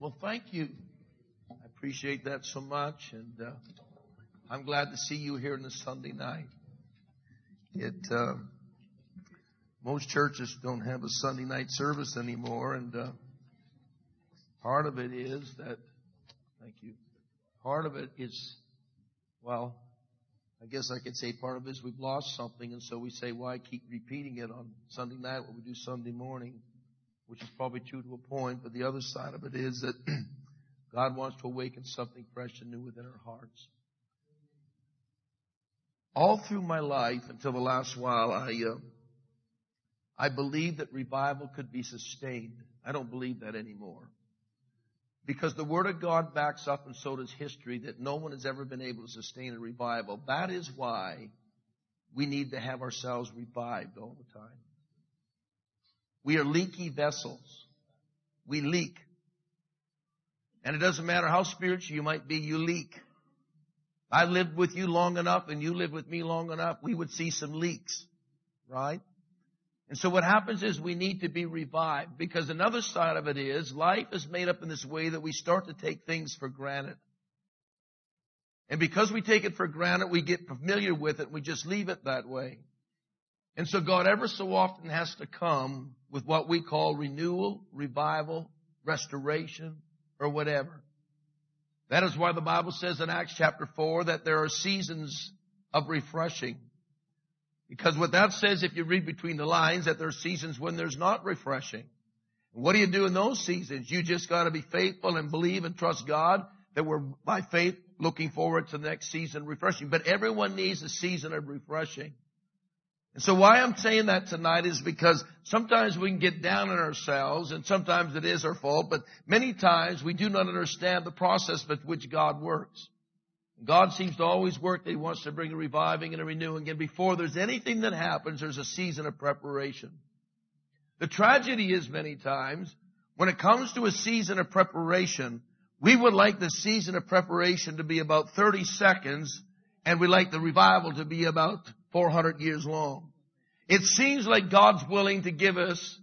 Well, thank you. I appreciate that so much, and I'm glad to see you here on this Sunday night. Most churches don't have a Sunday night service anymore, and part of it is that, thank you, part of it is, well, I guess I could say part of it is we've lost something, and so we say, why keep repeating it on Sunday night when we do Sunday morning, which is probably true to a point, but the other side of it is that God wants to awaken something fresh and new within our hearts. All through my life, until the last while, I believed that revival could be sustained. I don't believe that anymore. Because the Word of God backs up, and so does history, that no one has ever been able to sustain a revival. That is why we need to have ourselves revived all the time. We are leaky vessels. We leak. And it doesn't matter how spiritual you might be, you leak. I lived with you long enough and you lived with me long enough, we would see some leaks, right? And so what happens is we need to be revived, because another side of it is life is made up in this way that we start to take things for granted. And because we take it for granted, we get familiar with it and we just leave it that way. And so God ever so often has to come with what we call renewal, revival, restoration, or whatever. That is why the Bible says in Acts chapter 4 that there are seasons of refreshing. Because what that says, if you read between the lines, that there are seasons when there's not refreshing. And what do you do in those seasons? You just got to be faithful and believe and trust God that we're by faith looking forward to the next season of refreshing. But everyone needs a season of refreshing. And so why I'm saying that tonight is because sometimes we can get down on ourselves, and sometimes it is our fault, but many times we do not understand the process with which God works. God seems to always work that He wants to bring a reviving and a renewing, and before there's anything that happens, there's a season of preparation. The tragedy is many times, when it comes to a season of preparation, we would like the season of preparation to be about 30 seconds, and we like the revival to be about 400 years long. It seems like God's willing to give us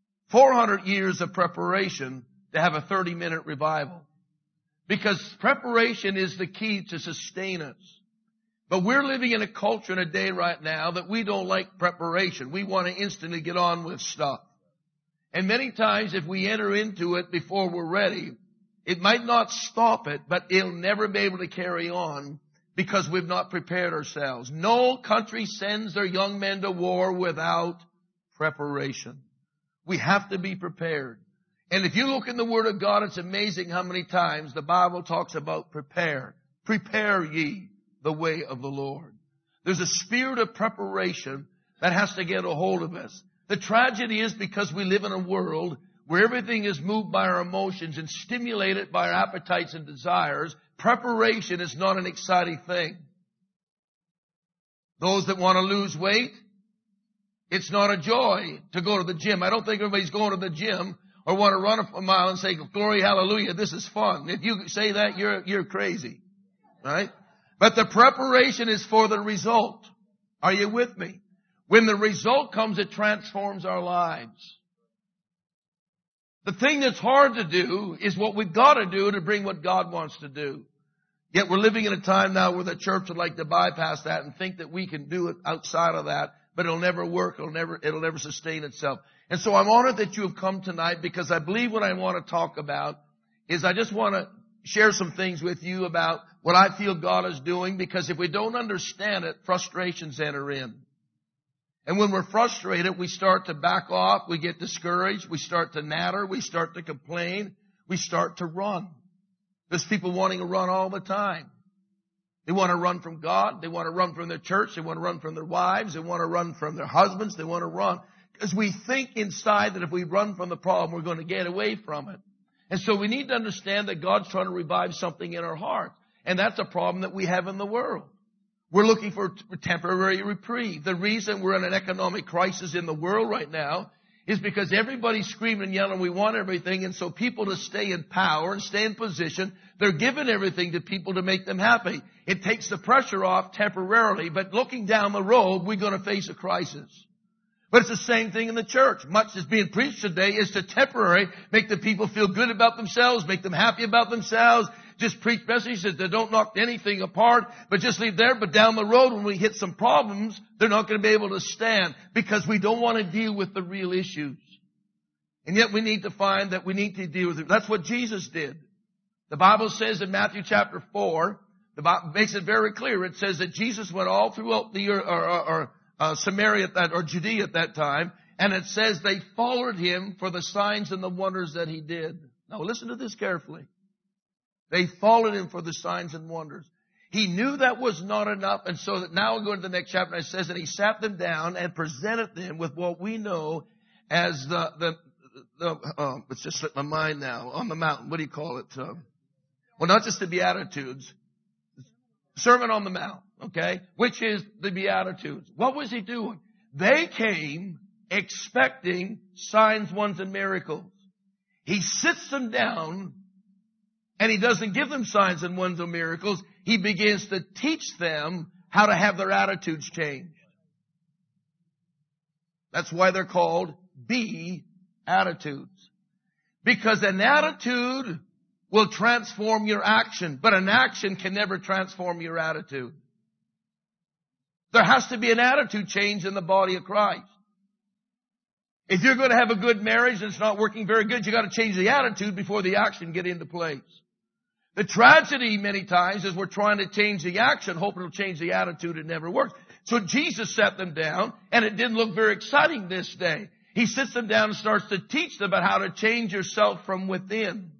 400 years of preparation to have a 30-minute revival. Because preparation is the key to sustain us. But we're living in a culture and a day right now that we don't like preparation. We want to instantly get on with stuff. And many times if we enter into it before we're ready, it might not stop it, but it'll never be able to carry on, because we've not prepared ourselves. No country sends their young men to war without preparation. We have to be prepared. And if you look in the Word of God, it's amazing how many times the Bible talks about prepare. Prepare ye the way of the Lord. There's a spirit of preparation that has to get a hold of us. The tragedy is because we live in a world where everything is moved by our emotions and stimulated by our appetites and desires, preparation is not an exciting thing. Those that want to lose weight, it's not a joy to go to the gym. I don't think everybody's going to the gym or want to run a mile and say, glory, hallelujah, this is fun. If you say that, you're crazy, right? But the preparation is for the result. Are you with me? When the result comes, it transforms our lives. The thing that's hard to do is what we've got to do to bring what God wants to do. Yet we're living in a time now where the church would like to bypass that and think that we can do it outside of that, but it'll never work. It'll never sustain itself. And so I'm honored that you have come tonight, because I believe what I want to talk about is I just want to share some things with you about what I feel God is doing, because if we don't understand it, frustrations enter in. And when we're frustrated, we start to back off, we get discouraged, we start to natter, we start to complain, we start to run. There's people wanting to run all the time. They want to run from God, they want to run from their church, they want to run from their wives, they want to run from their husbands, they want to run. Because we think inside that if we run from the problem, we're going to get away from it. And so we need to understand that God's trying to revive something in our heart. And that's a problem that we have in the world. We're looking for temporary reprieve. The reason we're in an economic crisis in the world right now is because everybody's screaming and yelling, we want everything. And so people to stay in power and stay in position, they're giving everything to people to make them happy. It takes the pressure off temporarily, but looking down the road, we're going to face a crisis. But it's the same thing in the church. Much is being preached today is to temporarily make the people feel good about themselves, make them happy about themselves. Just preach messages that don't knock anything apart, but just leave there. But down the road, when we hit some problems, they're not going to be able to stand because we don't want to deal with the real issues. And yet we need to find that we need to deal with it. That's what Jesus did. The Bible says in Matthew chapter 4, the Bible makes it very clear. It says that Jesus went all throughout the Samaria at that, or Judea at that time, and it says they followed him for the signs and the wonders that he did. Now listen to this carefully. They followed him for the signs and wonders. He knew that was not enough, and so that now we'll go into the next chapter, and it says that he sat them down and presented them with what we know as it's just slipped my mind now, on the mountain. What do you call it? Well, not just the Beatitudes. Sermon on the Mount, okay? Which is the Beatitudes. What was he doing? They came expecting signs, wonders, and miracles. He sits them down, and he doesn't give them signs and wonders and miracles. He begins to teach them how to have their attitudes changed. That's why they're called Beatitudes. Because an attitude will transform your action, but an action can never transform your attitude. There has to be an attitude change in the body of Christ. If you're going to have a good marriage and it's not working very good, you got to change the attitude before the action get into place. The tragedy many times is we're trying to change the action, hoping it'll change the attitude. It never works. So Jesus sat them down, and it didn't look very exciting this day. He sits them down and starts to teach them about how to change yourself from within.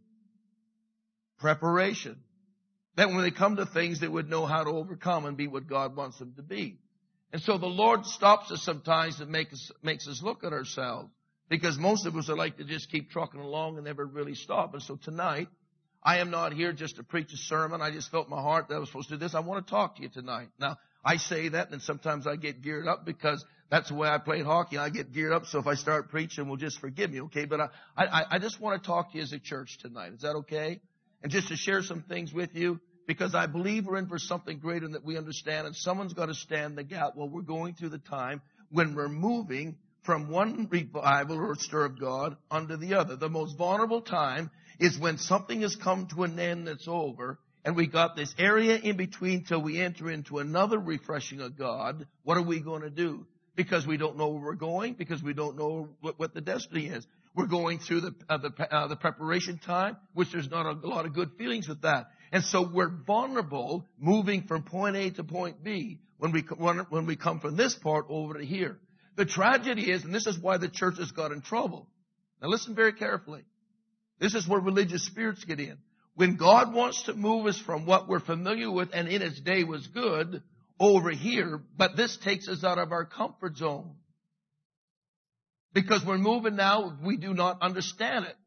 Preparation. That when they come to things, they would know how to overcome and be what God wants them to be. And so the Lord stops us sometimes and makes us look at ourselves. Because most of us would like to just keep trucking along and never really stop. And so tonight, I am not here just to preach a sermon. I just felt in my heart that I was supposed to do this. I want to talk to you tonight. Now, I say that, and sometimes I get geared up because that's the way I played hockey. I get geared up, so if I start preaching, well, just forgive me, okay? But I just want to talk to you as a church tonight. Is that okay? And just to share some things with you, because I believe we're in for something greater than we understand, and someone's got to stand the gap while we're going through the time when we're moving from one revival or stir of God unto the other. The most vulnerable time is when something has come to an end that's over, and we got this area in between till we enter into another refreshing of God. What are we going to do? Because we don't know where we're going, because we don't know what the destiny is. We're going through the preparation time, which there's not a lot of good feelings with that. And so we're vulnerable moving from point A to point B when we come from this part over to here. The tragedy is, and this is why the church has got in trouble. Now listen very carefully. This is where religious spirits get in. When God wants to move us from what we're familiar with and in its day was good over here, but this takes us out of our comfort zone. Because we're moving now, we do not understand it.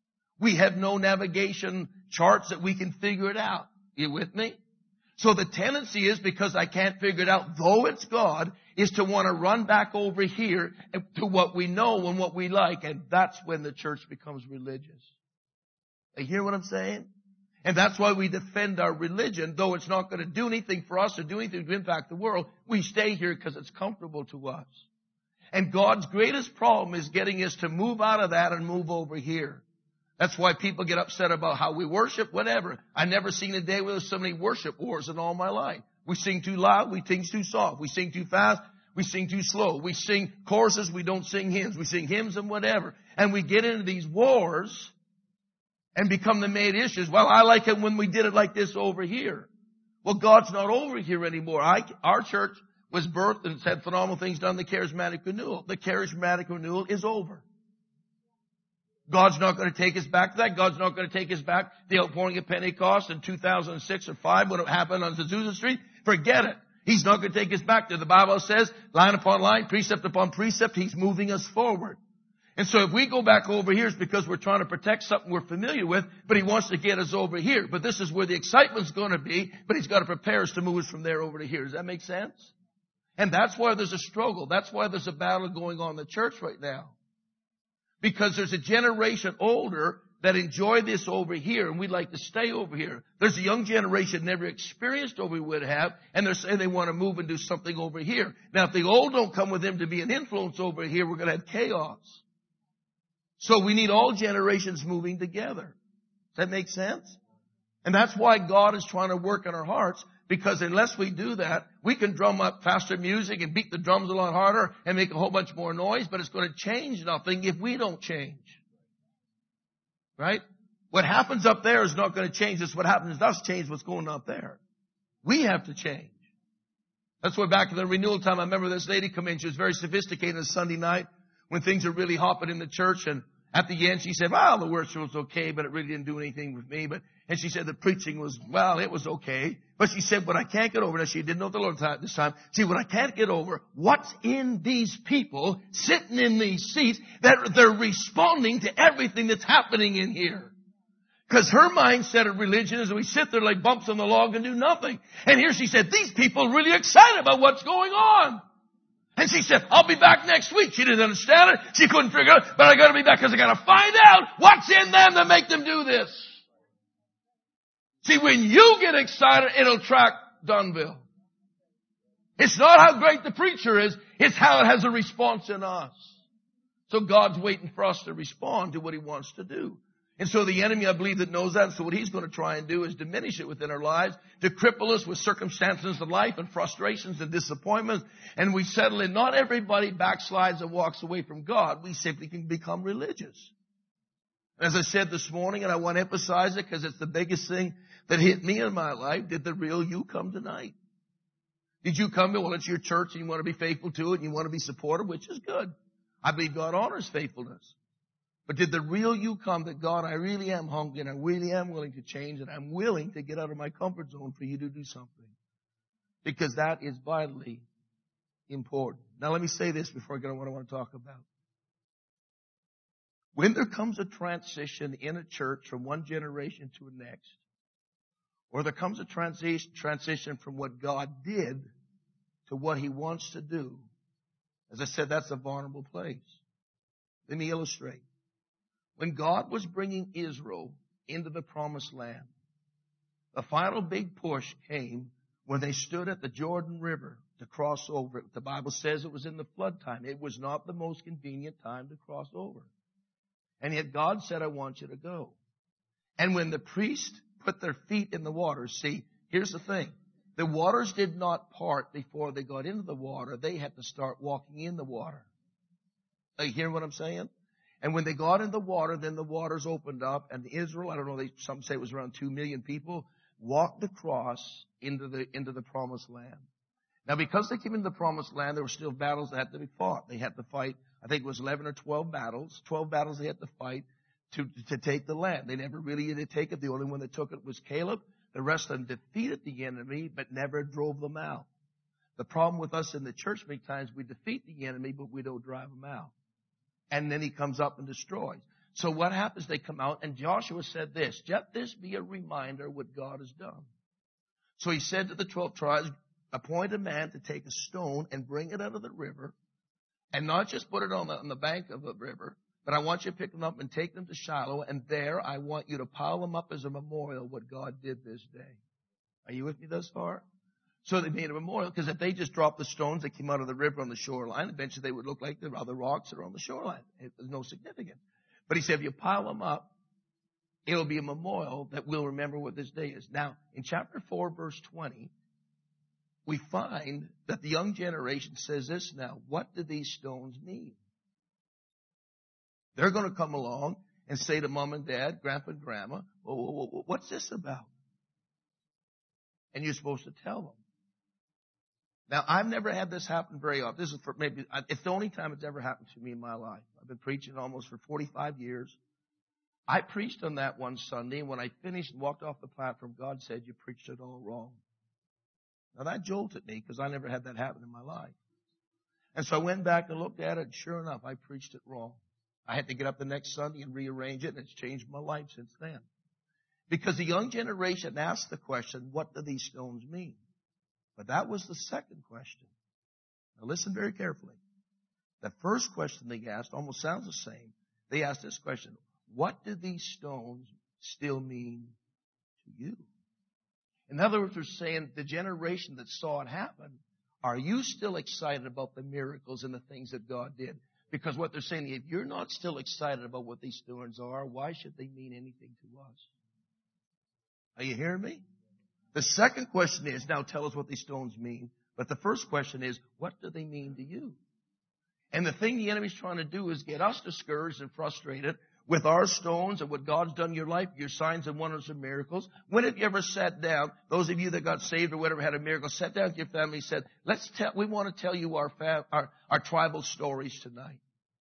We have no navigation charts that we can figure it out. You with me? So the tendency is, because I can't figure it out, though it's God, is to want to run back over here to what we know and what we like. And that's when the church becomes religious. You hear what I'm saying? And that's why we defend our religion, though it's not going to do anything for us or do anything to impact the world. We stay here because it's comfortable to us. And God's greatest problem is getting us to move out of that and move over here. That's why people get upset about how we worship, whatever. I've never seen a day where there's so many worship wars in all my life. We sing too loud, we sing too soft. We sing too fast, we sing too slow. We sing choruses, we don't sing hymns. We sing hymns and whatever. And we get into these wars and become the main issues. Well, I like it when we did it like this over here. Well, God's not over here anymore. Our church was birthed and had phenomenal things done, the charismatic renewal. The charismatic renewal is over. God's not going to take us back to that. God's not going to take us back to the outpouring of Pentecost in 2006 or 5 when it happened on Azusa Street. Forget it. He's not going to take us back there. The Bible says, line upon line, precept upon precept, He's moving us forward. And so if we go back over here, it's because we're trying to protect something we're familiar with, but He wants to get us over here. But this is where the excitement's going to be, but He's got to prepare us to move us from there over to here. Does that make sense? And that's why there's a struggle. That's why there's a battle going on in the church right now. Because there's a generation older that enjoy this over here, and we'd like to stay over here. There's a young generation never experienced what we would have, and they're saying they want to move and do something over here. Now, if the old don't come with them to be an influence over here, we're going to have chaos. So we need all generations moving together. Does that make sense? And that's why God is trying to work in our hearts, because unless we do that, we can drum up faster music and beat the drums a lot harder and make a whole bunch more noise, but it's going to change nothing if we don't change. Right? What happens up there is not going to change us. What happens does change what's going on up there. We have to change. That's why back in the renewal time, I remember this lady come in. She was very sophisticated on Sunday night when things are really hopping in the church. And at the end, she said, well, the worship was okay, but it really didn't do anything with me. And she said the preaching was, well, it was okay. But she said, what I can't get over, now she didn't know the Lord this time. See, what I can't get over, what's in these people sitting in these seats that they're responding to everything that's happening in here. Because her mindset of religion is that we sit there like bumps on the log and do nothing. And here she said, these people are really excited about what's going on. And she said, I'll be back next week. She didn't understand it. She couldn't figure it out. But I got to be back because I got to find out what's in them to make them do this. See, when you get excited, it'll track Dunville. It's not how great the preacher is. It's how it has a response in us. So God's waiting for us to respond to what He wants to do. And so the enemy, I believe, that knows that. So what he's going to try and do is diminish it within our lives, to cripple us with circumstances of life and frustrations and disappointments. And we settle in. Not everybody backslides and walks away from God. We simply can become religious. As I said this morning, and I want to emphasize it because it's the biggest thing that hit me in my life, did the real you come tonight? Did you come to, well, it's your church and you want to be faithful to it and you want to be supportive, which is good. I believe God honors faithfulness. But did the real you come that, God, I really am hungry and I really am willing to change and I'm willing to get out of my comfort zone for you to do something? Because that is vitally important. Now let me say this before I get on what I want to talk about. When there comes a transition in a church from one generation to the next, or there comes a transition from what God did to what He wants to do, as I said, that's a vulnerable place. Let me illustrate. When God was bringing Israel into the promised land, the final big push came when they stood at the Jordan River to cross over. The Bible says it was in the flood time. It was not the most convenient time to cross over. And yet God said, I want you to go. And when the priests put their feet in the water, see, here's the thing. The waters did not part before they got into the water. They had to start walking in the water. Are you hearing what I'm saying? And when they got in the water, then the waters opened up, and Israel, I don't know, some say it was around 2 million people, walked across into the promised land. Now, because they came into the promised land, there were still battles that had to be fought. They had to fight, I think it was 11 or 12 battles. 12 battles they had to fight to take the land. They never really did take it. The only one that took it was Caleb. The rest of them defeated the enemy, but never drove them out. The problem with us in the church, many times we defeat the enemy, but we don't drive them out. And then he comes up and destroys. So what happens? They come out, and Joshua said this, let this be a reminder of what God has done. So he said to the 12 tribes, appoint a man to take a stone and bring it out of the river, and not just put it on the bank of the river, but I want you to pick them up and take them to Shiloh, and there I want you to pile them up as a memorial of what God did this day. Are you with me thus far? So they made a memorial, because if they just dropped the stones that came out of the river on the shoreline, eventually they would look like the other rocks that are on the shoreline. It was no significance. But he said, if you pile them up, it will be a memorial that we'll remember what this day is. Now, in chapter 4, verse 20, we find that the young generation says this now, what do these stones mean? They're going to come along and say to mom and dad, grandpa and grandma, what's this about? And you're supposed to tell them. Now, I've never had this happen very often. This is it's the only time it's ever happened to me in my life. I've been preaching almost for 45 years. I preached on that one Sunday, and when I finished and walked off the platform, God said, you preached it all wrong. Now, that jolted me because I never had that happen in my life. And so I went back and looked at it, and sure enough, I preached it wrong. I had to get up the next Sunday and rearrange it, and it's changed my life since then. Because the young generation asked the question, what do these stones mean? But that was the second question. Now listen very carefully. The first question they asked almost sounds the same. They asked this question, what do these stones still mean to you? In other words, they're saying the generation that saw it happen, are you still excited about the miracles and the things that God did? Because what they're saying, if you're not still excited about what these stones are, why should they mean anything to us? Are you hearing me? The second question is, now tell us what these stones mean. But the first question is, what do they mean to you? And the thing the enemy's trying to do is get us discouraged and frustrated with our stones and what God's done in your life, your signs and wonders and miracles. When have you ever sat down, those of you that got saved or whatever had a miracle, sat down with your family and said, we want to tell you our tribal stories tonight.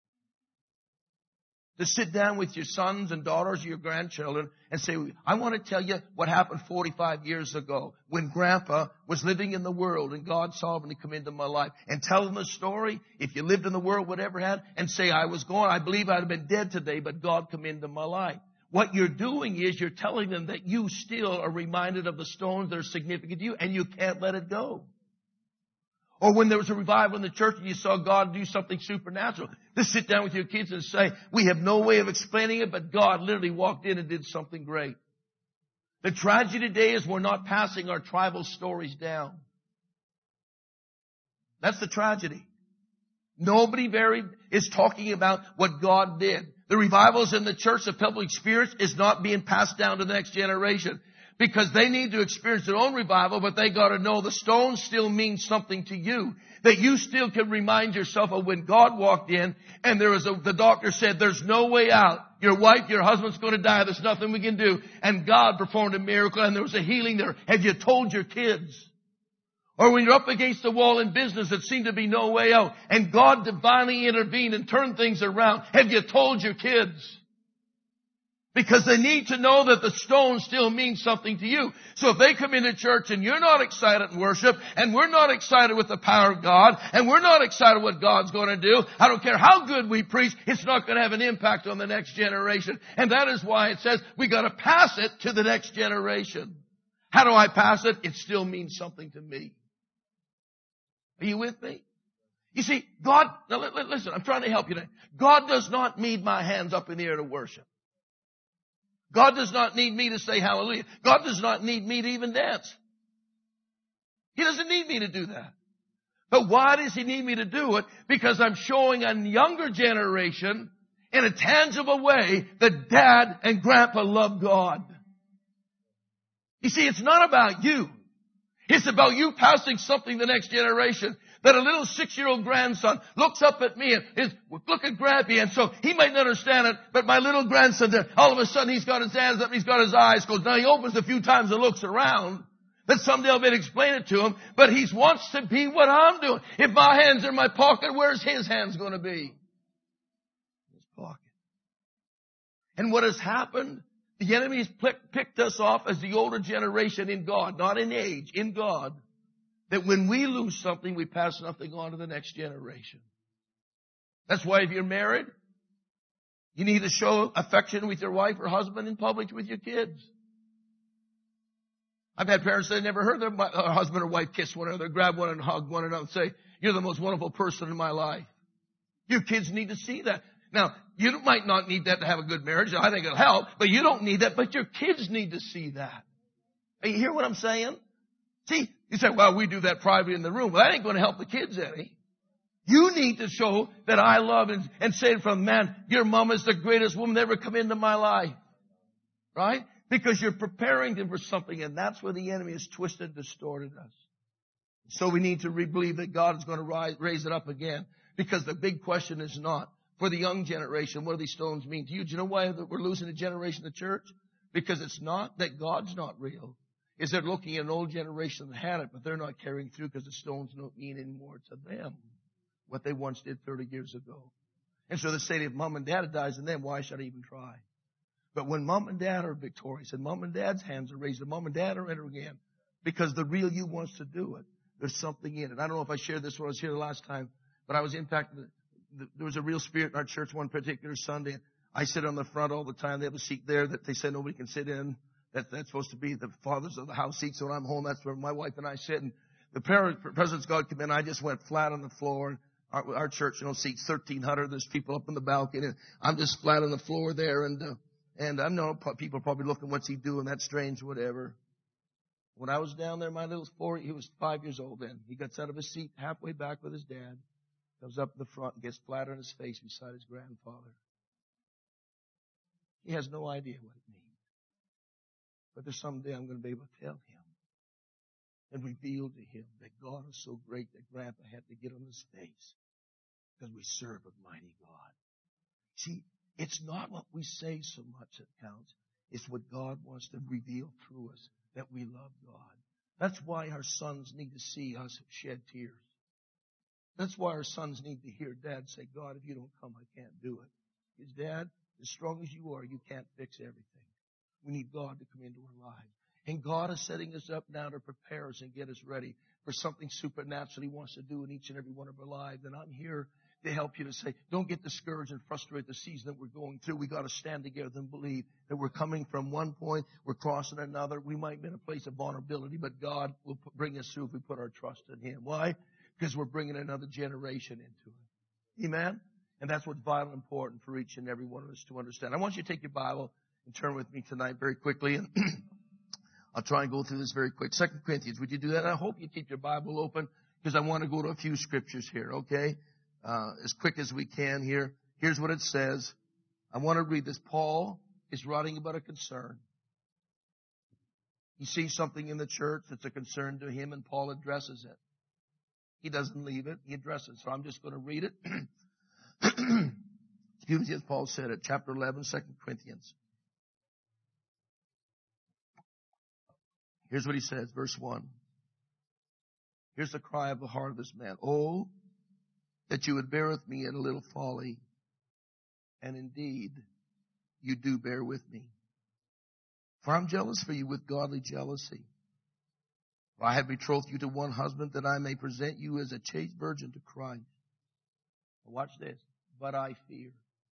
To sit down with your sons and daughters, your grandchildren, and say, I want to tell you what happened 45 years ago when Grandpa was living in the world and God sovereignly come into my life. And tell them a story, if you lived in the world, whatever had, and say, I was gone. I believe I'd have been dead today, but God come into my life. What you're doing is you're telling them that you still are reminded of the stones that are significant to you, and you can't let it go. Or when there was a revival in the church and you saw God do something supernatural, to sit down with your kids and say, we have no way of explaining it, but God literally walked in and did something great. The tragedy today is we're not passing our tribal stories down. That's the tragedy. Nobody is talking about what God did. The revivals in the church, the public experience, is not being passed down to the next generation. Because they need to experience their own revival, but they got to know the stones still mean something to you. That you still can remind yourself of when God walked in and the doctor said, there's no way out. Your wife, your husband's going to die. There's nothing we can do. And God performed a miracle and there was a healing there. Have you told your kids? Or when you're up against the wall in business that seemed to be no way out and God divinely intervened and turned things around, have you told your kids? Because they need to know that the stone still means something to you. So if they come into church and you're not excited in worship, and we're not excited with the power of God, and we're not excited what God's going to do, I don't care how good we preach, it's not going to have an impact on the next generation. And that is why it says we got to pass it to the next generation. How do I pass it? It still means something to me. Are you with me? You see, God, now listen, I'm trying to help you today. God does not need my hands up in the air to worship. God does not need me to say hallelujah. God does not need me to even dance. He doesn't need me to do that. But why does He need me to do it? Because I'm showing a younger generation in a tangible way that Dad and Grandpa love God. You see, it's not about you. It's about you passing something to the next generation. That a little 6-year-old grandson looks up at me and is, look at Grampy. And so he might not understand it, but my little grandson, all of a sudden he's got his hands up, he's got his eyes closed. Now he opens a few times and looks around. That someday I'll be able to explain it to him, but he wants to be what I'm doing. If my hands are in my pocket, where's his hands going to be? His pocket. And what has happened? The enemy has picked us off as the older generation in God, not in age, in God. That when we lose something, we pass nothing on to the next generation. That's why if you're married, you need to show affection with your wife or husband in public with your kids. I've had parents that never heard their husband or wife kiss one another, grab one and hug one another and say, you're the most wonderful person in my life. Your kids need to see that. Now, you might not need that to have a good marriage. I think it'll help, but you don't need that, but your kids need to see that. You hear what I'm saying? See, you say, well, we do that privately in the room. Well, that ain't going to help the kids any. You need to show that I love and say from man, your mom is the greatest woman that ever come into my life. Right? Because you're preparing them for something, and that's where the enemy has twisted, distorted us. So we need to believe that God is going to raise it up again. Because the big question is not, for the young generation, what do these stones mean to you? Do you know why we're losing a generation of the church? Because it's not that God's not real. Is they're looking at an old generation that had it, but they're not carrying through because the stones don't mean anymore to them what they once did 30 years ago. And so they say, if mom and dad dies in them, why should I even try? But when mom and dad are victorious and mom and dad's hands are raised and mom and dad are in again, because the real you wants to do it, there's something in it. I don't know if I shared this when I was here the last time, but I was impacted. There was a real spirit in our church one particular Sunday. I sit on the front all the time. They have a seat there that they said nobody can sit in. That's supposed to be the fathers of the house seat. So when I'm home, that's where my wife and I sit. And the President's God came in. I just went flat on the floor. And Our church, seats 1,300. There's people up in the balcony. And I'm just flat on the floor there. And I know people are probably looking, what's he doing? That's strange, whatever. When I was down there, he was 5 years old then. He gets out of his seat halfway back with his dad, comes up in the front and gets flat on his face beside his grandfather. He has no idea what it means. But there's someday I'm going to be able to tell him and reveal to him that God is so great that Grandpa had to get on his face because we serve a mighty God. See, it's not what we say so much that counts. It's what God wants to reveal through us, that we love God. That's why our sons need to see us shed tears. That's why our sons need to hear Dad say, God, if you don't come, I can't do it. Because Dad, as strong as you are, you can't fix everything. We need God to come into our lives. And God is setting us up now to prepare us and get us ready for something supernatural He wants to do in each and every one of our lives. And I'm here to help you to say, don't get discouraged and frustrated the season that we're going through. We got to stand together and believe that we're coming from one point, we're crossing another. We might be in a place of vulnerability, but God will bring us through if we put our trust in Him. Why? Because we're bringing another generation into it. Amen? And that's what's vital and important for each and every one of us to understand. I want you to take your Bible and turn with me tonight very quickly. And I'll try and go through this very quick. 2 Corinthians, would you do that? I hope you keep your Bible open because I want to go to a few scriptures here, okay? As quick as we can here. Here's what it says. I want to read this. Paul is writing about a concern. He sees something in the church that's a concern to him, and Paul addresses it. He doesn't leave it. He addresses it. So I'm just going to read it. It's beautiful as Paul said it. Chapter 11, 2 Corinthians. Here's what he says, verse 1. Here's the cry of the heart of this man. Oh, that you would bear with me in a little folly. And indeed, you do bear with me. For I'm jealous for you with godly jealousy. For I have betrothed you to one husband that I may present you as a chaste virgin to Christ. Watch this. But I fear.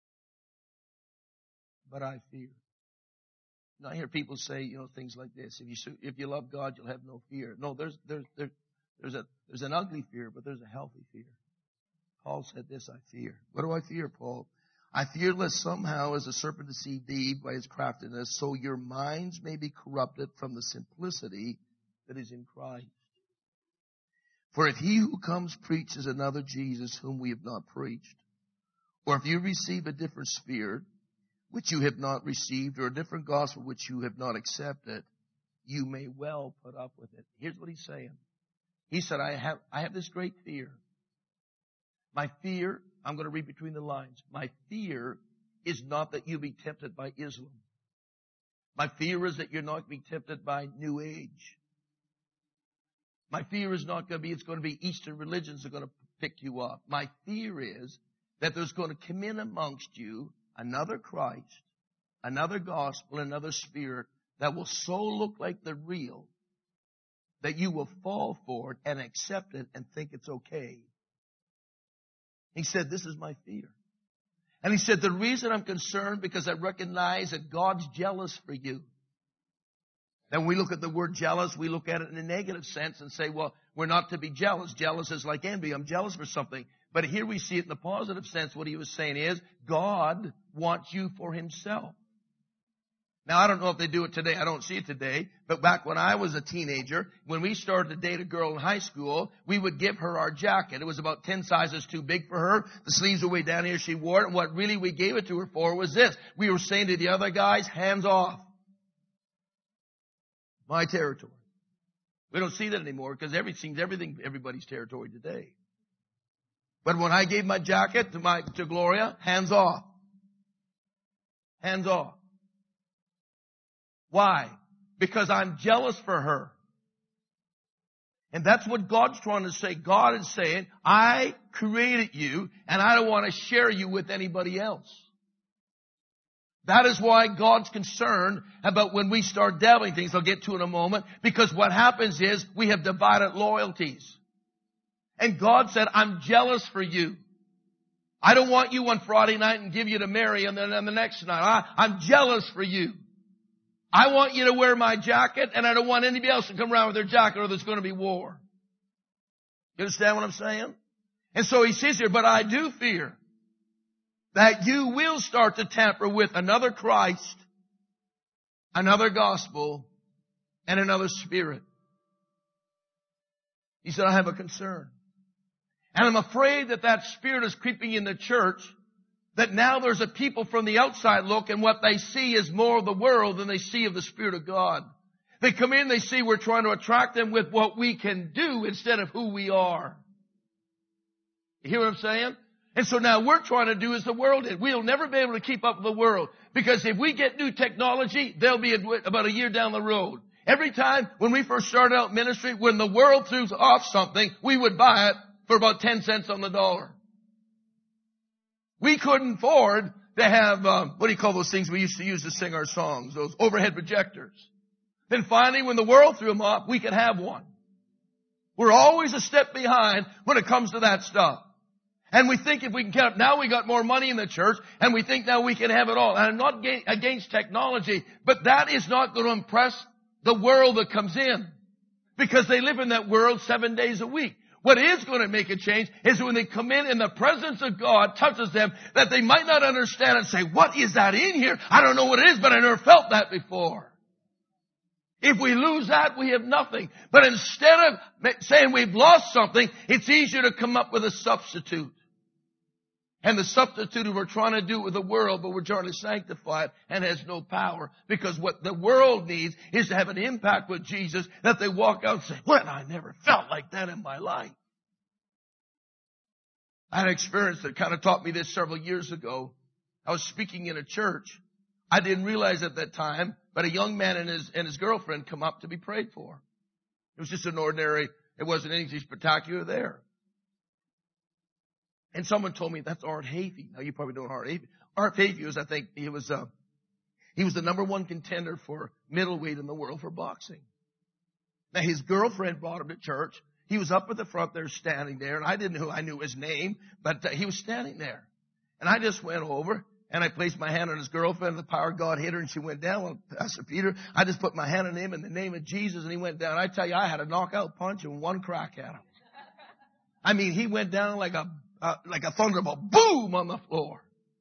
But I fear. Now I hear people say, things like this. If you love God, you'll have no fear. No, there's an ugly fear, but there's a healthy fear. Paul said this, I fear. What do I fear, Paul? I fear lest somehow as the serpent deceived Eve by his craftiness, so your minds may be corrupted from the simplicity that is in Christ. For if he who comes preaches another Jesus whom we have not preached, or if you receive a different spirit which you have not received, or a different gospel which you have not accepted, you may well put up with it. Here's what he's saying. He said, I have this great fear. My fear, I'm going to read between the lines. My fear is not that you be tempted by Islam. My fear is that you're not going to be tempted by New Age. My fear is not going to be, it's going to be Eastern religions that are going to pick you up. My fear is that there's going to come in amongst you another Christ, another gospel, another spirit that will so look like the real that you will fall for it and accept it and think it's okay. He said, this is my fear. And he said, the reason I'm concerned because I recognize that God's jealous for you. Then when we look at the word jealous, we look at it in a negative sense and say, well, we're not to be jealous. Jealous is like envy. I'm jealous for something. But here we see it in the positive sense. What he was saying is, God wants you for himself. Now, I don't know if they do it today. I don't see it today. But back when I was a teenager, when we started to date a girl in high school, we would give her our jacket. It was about 10 sizes too big for her. The sleeves were way down here. She wore it. And what really we gave it to her for was this. We were saying to the other guys, hands off. My territory. We don't see that anymore because everything everybody's territory today. But when I gave my jacket to Gloria, hands off. Hands off. Why? Because I'm jealous for her. And that's what God's trying to say. God is saying, I created you and I don't want to share you with anybody else. That is why God's concerned about when we start dabbling things. I'll get to in a moment. Because what happens is we have divided loyalties. And God said, I'm jealous for you. I don't want you on Friday night and give you to Mary and then on the next night. I'm jealous for you. I want you to wear my jacket and I don't want anybody else to come around with their jacket or there's going to be war. You understand what I'm saying? And so he says here, but I do fear that you will start to tamper with another Christ, another gospel, and another spirit. He said, I have a concern. And I'm afraid that that spirit is creeping in the church, that now there's a people from the outside look and what they see is more of the world than they see of the Spirit of God. They come in, they see we're trying to attract them with what we can do instead of who we are. You hear what I'm saying? And so now we're trying to do as the world did. We'll never be able to keep up with the world. Because if we get new technology, they'll be about a year down the road. Every time when we first started out ministry, when the world threw off something, we would buy it for about 10 cents on the dollar. We couldn't afford to have, what do you call those things we used to use to sing our songs? Those overhead projectors. Then finally, when the world threw them off, we could have one. We're always a step behind when it comes to that stuff. And we think if we can get up, now we got more money in the church, and we think now we can have it all. And I'm not against technology, but that is not going to impress the world that comes in. Because they live in that world 7 days a week. What is going to make a change is when they come in and the presence of God touches them, that they might not understand and say, what is that in here? I don't know what it is, but I never felt that before. If we lose that, we have nothing. But instead of saying we've lost something, it's easier to come up with a substitute. And the substitute we're trying to do with the world, but we're trying to sanctify it and has no power. Because what the world needs is to have an impact with Jesus that they walk out and say, well, I never felt like that in my life. I had an experience that kind of taught me this several years ago. I was speaking in a church. I didn't realize at that time, but a young man and his girlfriend come up to be prayed for. It was just an ordinary, it wasn't anything spectacular there. And someone told me that's Art Hafey. Now you probably know Art Hafey. Art Hafey was, I think, he was the number one contender for middleweight in the world for boxing. Now his girlfriend brought him to church. He was up at the front there standing there, and I knew his name, but he was standing there. And I just went over and I placed my hand on his girlfriend, and the power of God hit her and she went down. Well, Pastor Peter, I just put my hand on him in the name of Jesus and he went down. I tell you, I had a knockout punch and one crack at him. I mean, he went down like a thunderbolt, boom, on the floor.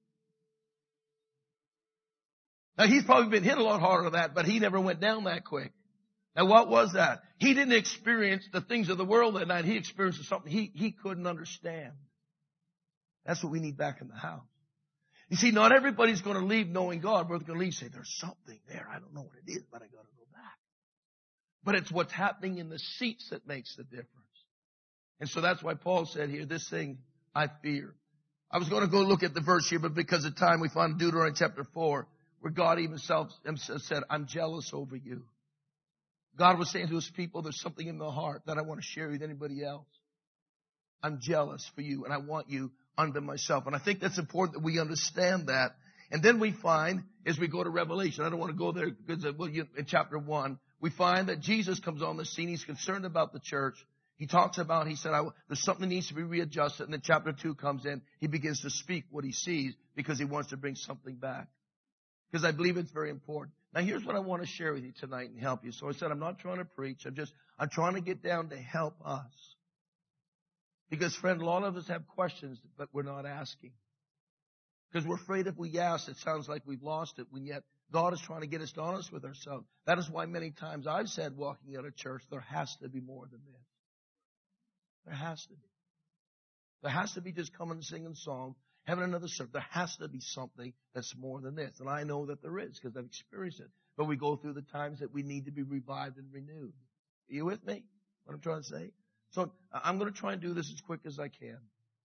Now, he's probably been hit a lot harder than that, but he never went down that quick. Now, what was that? He didn't experience the things of the world that night. He experienced something he couldn't understand. That's what we need back in the house. You see, not everybody's going to leave knowing God. We're going to leave and say, there's something there. I don't know what it is, but I got to go back. But it's what's happening in the seats that makes the difference. And so that's why Paul said here, this thing I fear. I was going to go look at the verse here, but because of time, we find Deuteronomy chapter 4, where God himself said, I'm jealous over you. God was saying to his people, there's something in my heart that I want to share with anybody else. I'm jealous for you, and I want you unto myself. And I think that's important that we understand that. And then we find, as we go to Revelation, I don't want to go there because in chapter 1, we find that Jesus comes on the scene. He's concerned about the church. He talks about, he said, there's something that needs to be readjusted. And then chapter 2 comes in. He begins to speak what he sees because he wants to bring something back. Because I believe it's very important. Now, here's what I want to share with you tonight and help you. So I said, I'm not trying to preach. I'm trying to get down to help us. Because, friend, a lot of us have questions, but we're not asking. Because we're afraid if we ask, it sounds like we've lost it, when yet God is trying to get us honest with ourselves. That is why many times I've said, walking out of church, there has to be more than this. There has to be. There has to be just coming and singing songs, having another service. There has to be something that's more than this. And I know that there is because I've experienced it. But we go through the times that we need to be revived and renewed. Are you with me? What I'm trying to say? So I'm going to try and do this as quick as I can.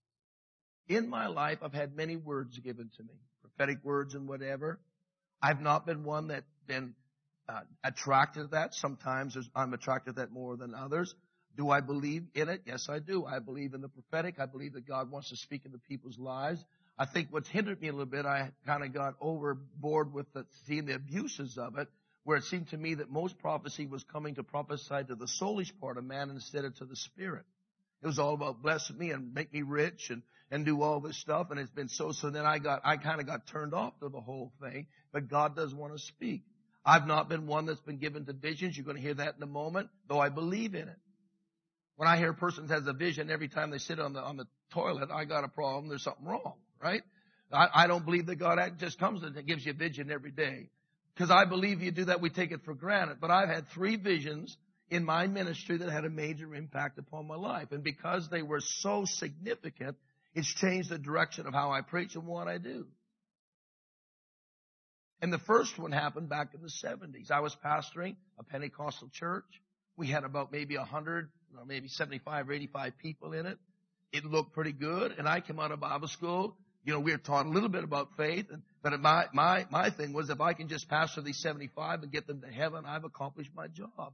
In my life, I've had many words given to me, prophetic words and whatever. I've not been one that's been attracted to that. Sometimes I'm attracted to that more than others. Do I believe in it? Yes, I do. I believe in the prophetic. I believe that God wants to speak into people's lives. I think what's hindered me a little bit, I kind of got overboard with seeing the abuses of it, where it seemed to me that most prophecy was coming to prophesy to the soulish part of man instead of to the spirit. It was all about bless me and make me rich and do all this stuff. And it's been so then I kind of got turned off to the whole thing. But God does want to speak. I've not been one that's been given to visions. You're going to hear that in a moment, though I believe in it. When I hear a person has a vision every time they sit on the toilet, I got a problem. There's something wrong, right? I don't believe that God just comes and gives you a vision every day. Because I believe you do that, we take it for granted. But I've had 3 visions in my ministry that had a major impact upon my life. And because they were so significant, it's changed the direction of how I preach and what I do. And the first one happened back in the 70s. I was pastoring a Pentecostal church. We had about maybe 100 or maybe 75 or 85 people in it. It looked pretty good. And I came out of Bible school. You know, we were taught a little bit about faith. But my thing was, if I can just pastor these 75 and get them to heaven, I've accomplished my job.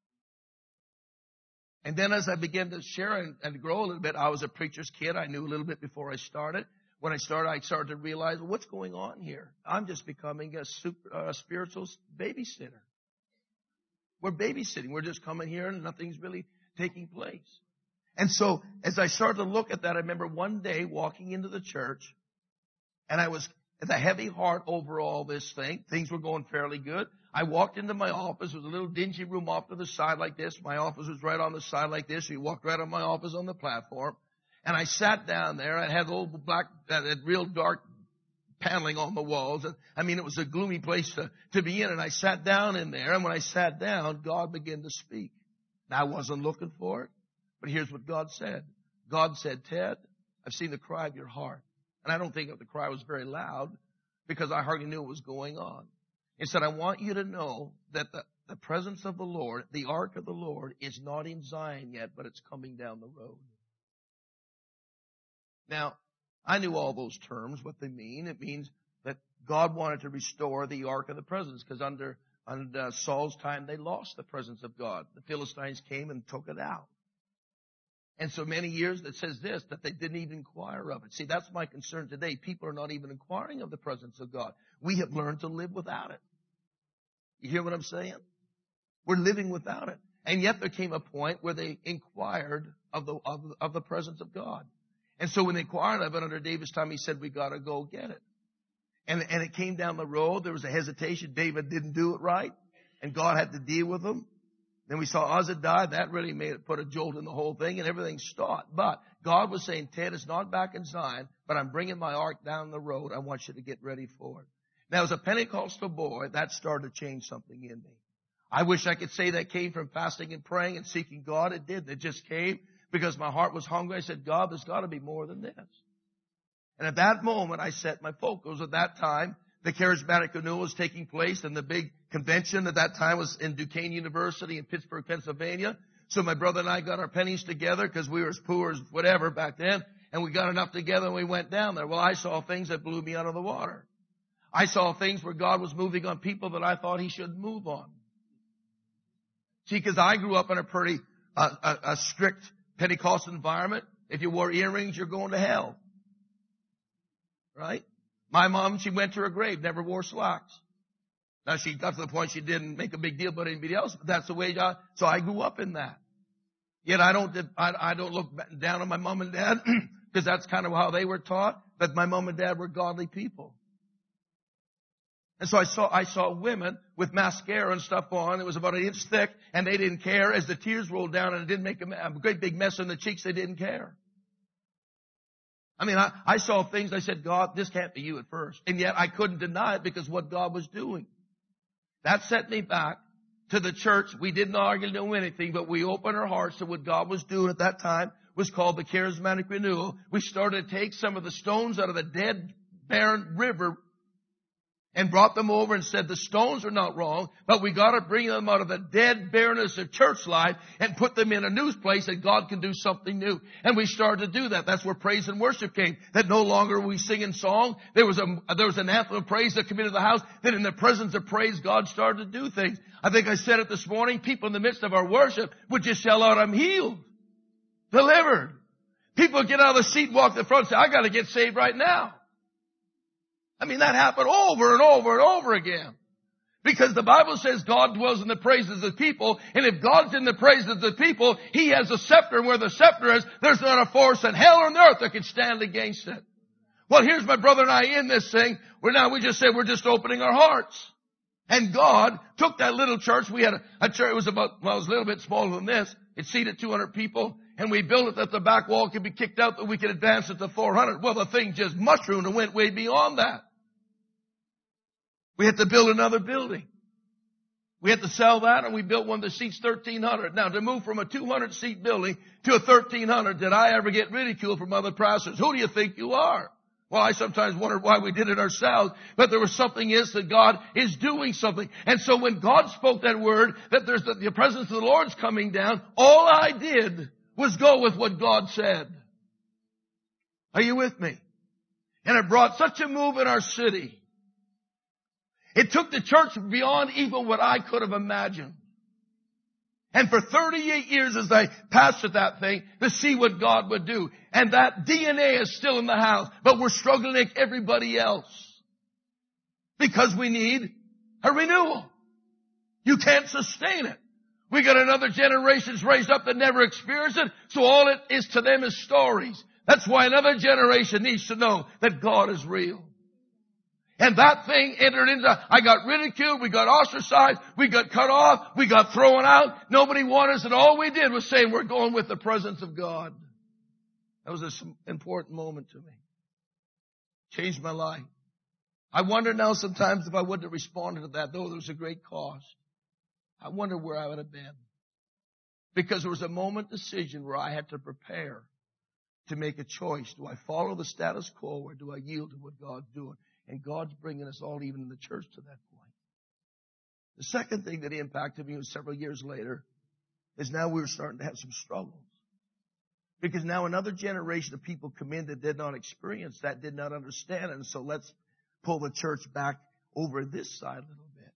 And then as I began to share and grow a little bit, I was a preacher's kid. I knew a little bit before I started. When I started to realize, well, what's going on here? I'm just becoming a spiritual babysitter. We're babysitting. We're just coming here and nothing's really taking place. And so as I started to look at that, I remember one day walking into the church, and I was with a heavy heart over all this thing. Things were going fairly good. I walked into my office. It was a little dingy room off to the side like this. My office was right on the side like this. So you walked right on my office on the platform. And I sat down there. I had old black, real dark paneling on the walls. And I mean, it was a gloomy place to be in. And I sat down in there. And when I sat down, God began to speak. Now, I wasn't looking for it. But here's what God said. God said, Ted, I've seen the cry of your heart. And I don't think that the cry was very loud because I hardly knew what was going on. He said, I want you to know that the presence of the Lord, the ark of the Lord, is not in Zion yet, but it's coming down the road. Now, I knew all those terms, what they mean. It means that God wanted to restore the ark of the presence because under Saul's time, they lost the presence of God. The Philistines came and took it out. And so many years that says this, that they didn't even inquire of it. See, that's my concern today. People are not even inquiring of the presence of God. We have learned to live without it. You hear what I'm saying? We're living without it. And yet there came a point where they inquired of the presence of God. And so when they inquired of it under David's time, he said, we got to go get it. And it came down the road. There was a hesitation. David didn't do it right. And God had to deal with them. Then we saw Uzzah die. That really put a jolt in the whole thing, and everything stopped. But God was saying, Ted, it's not back in Zion, but I'm bringing my ark down the road. I want you to get ready for it. Now, as a Pentecostal boy, that started to change something in me. I wish I could say that came from fasting and praying and seeking God. It didn't. It just came because my heart was hungry. I said, God, there's got to be more than this. And at that moment, I set my focus. At that time, the charismatic renewal was taking place, and the big convention at that time was in Duquesne University in Pittsburgh, Pennsylvania. So my brother and I got our pennies together because we were as poor as whatever back then, and we got enough together and we went down there. Well, I saw things that blew me out of the water. I saw things where God was moving on people that I thought he should move on. See, because I grew up in a pretty a strict Pentecostal environment. If you wore earrings, you're going to hell. Right? My mom, she went to her grave, never wore slacks. Now, she got to the point she didn't make a big deal about anybody else, but that's the way so I grew up in that. Yet I don't look down on my mom and dad because that's kind of how they were taught, but my mom and dad were godly people. And so I saw women with mascara and stuff on. It was about an inch thick, and they didn't care. As the tears rolled down and it didn't make a great big mess on the cheeks, they didn't care. I mean, I saw things, I said, God, this can't be you at first. And yet I couldn't deny it because what God was doing. That set me back to the church. We didn't argue, do anything, but we opened our hearts to what God was doing at that time. Was called the charismatic renewal. We started to take some of the stones out of the dead, barren river and brought them over and said the stones are not wrong, but we got to bring them out of the dead barrenness of church life and put them in a new place that God can do something new. And we started to do that. That's where praise and worship came. That no longer we sing in song. There was an anthem of praise that came into the house. That in the presence of praise, God started to do things. I think I said it this morning. People in the midst of our worship would just yell out, I'm healed, delivered. People get out of the seat and walk to the front and say, I got to get saved right now. I mean, that happened over and over and over again. Because the Bible says God dwells in the praises of people. And if God's in the praises of the people, he has a scepter. And where the scepter is, there's not a force in hell or on earth that can stand against it. Well, here's my brother and I in this thing. We just said we're just opening our hearts. And God took that little church. We had a church. It was about, well, it was a little bit smaller than this. It seated 200 people. And we built it that the back wall could be kicked out, that we could advance it to 400. Well, the thing just mushroomed and went way beyond that. We had to build another building. We had to sell that, and we built one that seats 1,300. Now, to move from a 200-seat building to a 1,300, did I ever get ridiculed from other pastors? Who do you think you are? Well, I sometimes wondered why we did it ourselves, but there was something that God is doing something. And so when God spoke that word, that there's the presence of the Lord's coming down, all I did was go with what God said. Are you with me? And it brought such a move in our city. It took the church beyond even what I could have imagined. And for 38 years as I pastored that thing, to see what God would do. And that DNA is still in the house, but we're struggling like everybody else. Because we need a renewal. You can't sustain it. We got another generation's raised up that never experienced it, so all it is to them is stories. That's why another generation needs to know that God is real. And that thing entered into, I got ridiculed, we got ostracized, we got cut off, we got thrown out. Nobody wanted us, and all we did was say, we're going with the presence of God. That was an important moment to me. Changed my life. I wonder now sometimes if I wouldn't have responded to that, though there was a great cost. I wonder where I would have been. Because there was a moment decision where I had to prepare to make a choice. Do I follow the status quo, or do I yield to what God's doing? And God's bringing us all, even in the church, to that point. The second thing that impacted me was several years later, is now we were starting to have some struggles. Because now another generation of people come in that did not experience that, did not understand it. And so let's pull the church back over this side a little bit.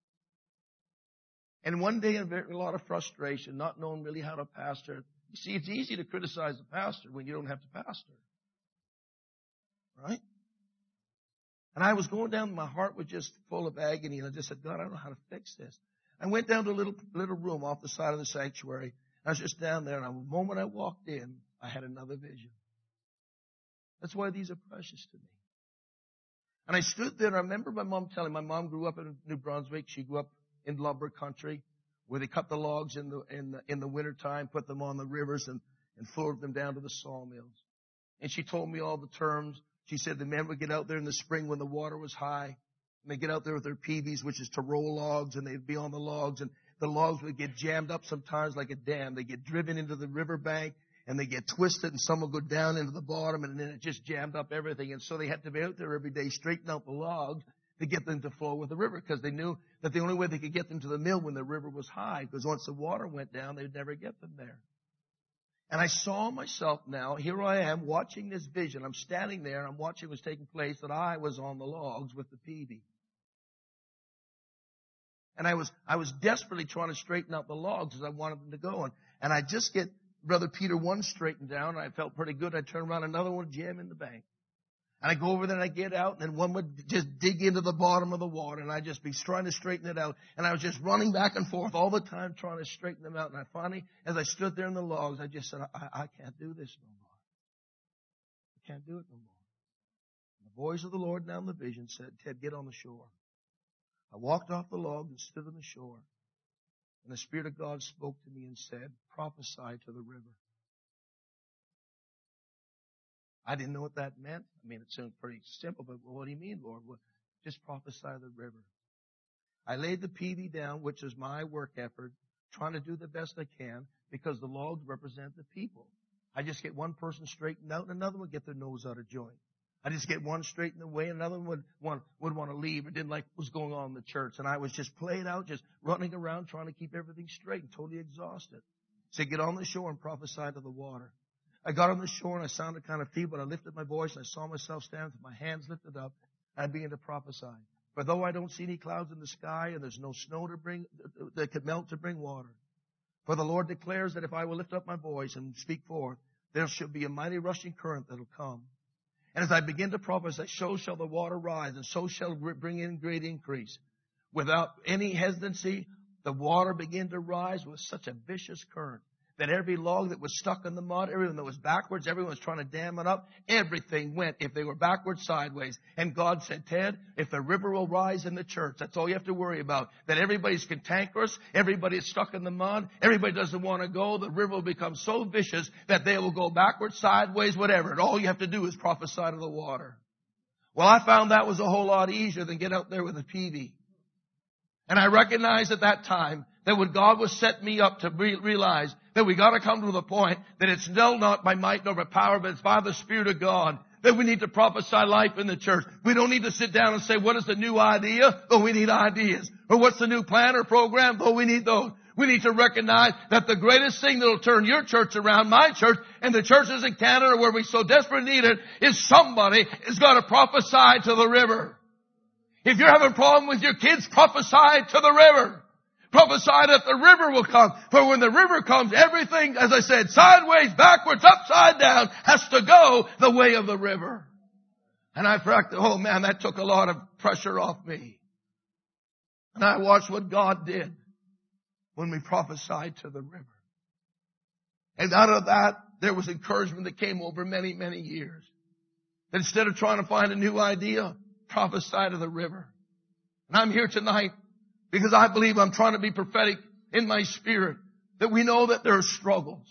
And one day, a lot of frustration, not knowing really how to pastor. You see, it's easy to criticize the pastor when you don't have to pastor. Right? And I was going down, my heart was just full of agony, and I just said, God, I don't know how to fix this. I went down to a little room off the side of the sanctuary. I was just down there, and the moment I walked in, I had another vision. That's why these are precious to me. And I stood there, and I remember my mom telling me, my mom grew up in New Brunswick. She grew up in lumber country, where they cut the logs in the wintertime, put them on the rivers, and floated them down to the sawmills. And she told me all the terms. She said the men would get out there in the spring when the water was high, and they'd get out there with their peavies, which is to roll logs, and they'd be on the logs, and the logs would get jammed up sometimes like a dam. They get driven into the riverbank, and they get twisted, and some will go down into the bottom, and then it just jammed up everything. And so they had to be out there every day, straighten out the logs to get them to flow with the river, because they knew that the only way they could get them to the mill when the river was high, because once the water went down, they'd never get them there. And I saw myself now, here I am watching this vision. I'm standing there and I'm watching what's taking place, that I was on the logs with the peavy. And I was desperately trying to straighten out the logs as I wanted them to go. And I just get Brother Peter one straightened down, and I felt pretty good. I turned around, another one jam in the bank. And I go over there and I get out, and then one would just dig into the bottom of the water, and I'd just be trying to straighten it out. And I was just running back and forth all the time trying to straighten them out. And I finally, as I stood there in the logs, I just said, I can't do this no more. I can't do it no more. And the voice of the Lord now in the vision said, Ted, get on the shore. I walked off the log and stood on the shore. And the Spirit of God spoke to me and said, prophesy to the river. I didn't know what that meant. I mean, it sounds pretty simple, but what do you mean, Lord? Well, just prophesy the river. I laid the peavy down, which is my work effort, trying to do the best I can, because the logs represent the people. I just get one person straightened out, and another one get their nose out of joint. I just get one straightened away, and another one would want to leave or didn't like what was going on in the church. And I was just played out, just running around trying to keep everything straight and totally exhausted. So get on the shore and prophesy to the water. I got on the shore, and I sounded kind of feeble, but I lifted my voice, and I saw myself stand with my hands lifted up, and I began to prophesy. For though I don't see any clouds in the sky, and there's no snow to bring, that could melt to bring water. For the Lord declares that if I will lift up my voice and speak forth, there shall be a mighty rushing current that will come. And as I begin to prophesy, so shall the water rise, and so shall bring in great increase. Without any hesitancy, the water began to rise with such a vicious current that every log that was stuck in the mud, everyone that was backwards, everyone was trying to dam it up, everything went. If they were backwards, sideways. And God said, Ted, if the river will rise in the church, that's all you have to worry about. That everybody's cantankerous, everybody's stuck in the mud, everybody doesn't want to go, the river will become so vicious that they will go backwards, sideways, whatever. And all you have to do is prophesy to the water. Well, I found that was a whole lot easier than get out there with a PV. And I recognized at that time that when God was setting me up to realize that we got to come to the point that it's still not by might nor by power, but it's by the Spirit of God, that we need to prophesy life in the church. We don't need to sit down and say, what is the new idea? Oh, we need ideas. Or what's the new plan or program? Oh, we need those. We need to recognize that the greatest thing that will turn your church around, my church, and the churches in Canada where we so desperately need it, is somebody is going to prophesy to the river. If you're having a problem with your kids, prophesy to the river. Prophesy that the river will come. For when the river comes, everything, as I said, sideways, backwards, upside down, has to go the way of the river. And I practiced, oh man, that took a lot of pressure off me. And I watched what God did when we prophesied to the river. And out of that, there was encouragement that came over many, many years. That instead of trying to find a new idea, prophesy to the river. And I'm here tonight because I believe I'm trying to be prophetic in my spirit, that we know that there are struggles.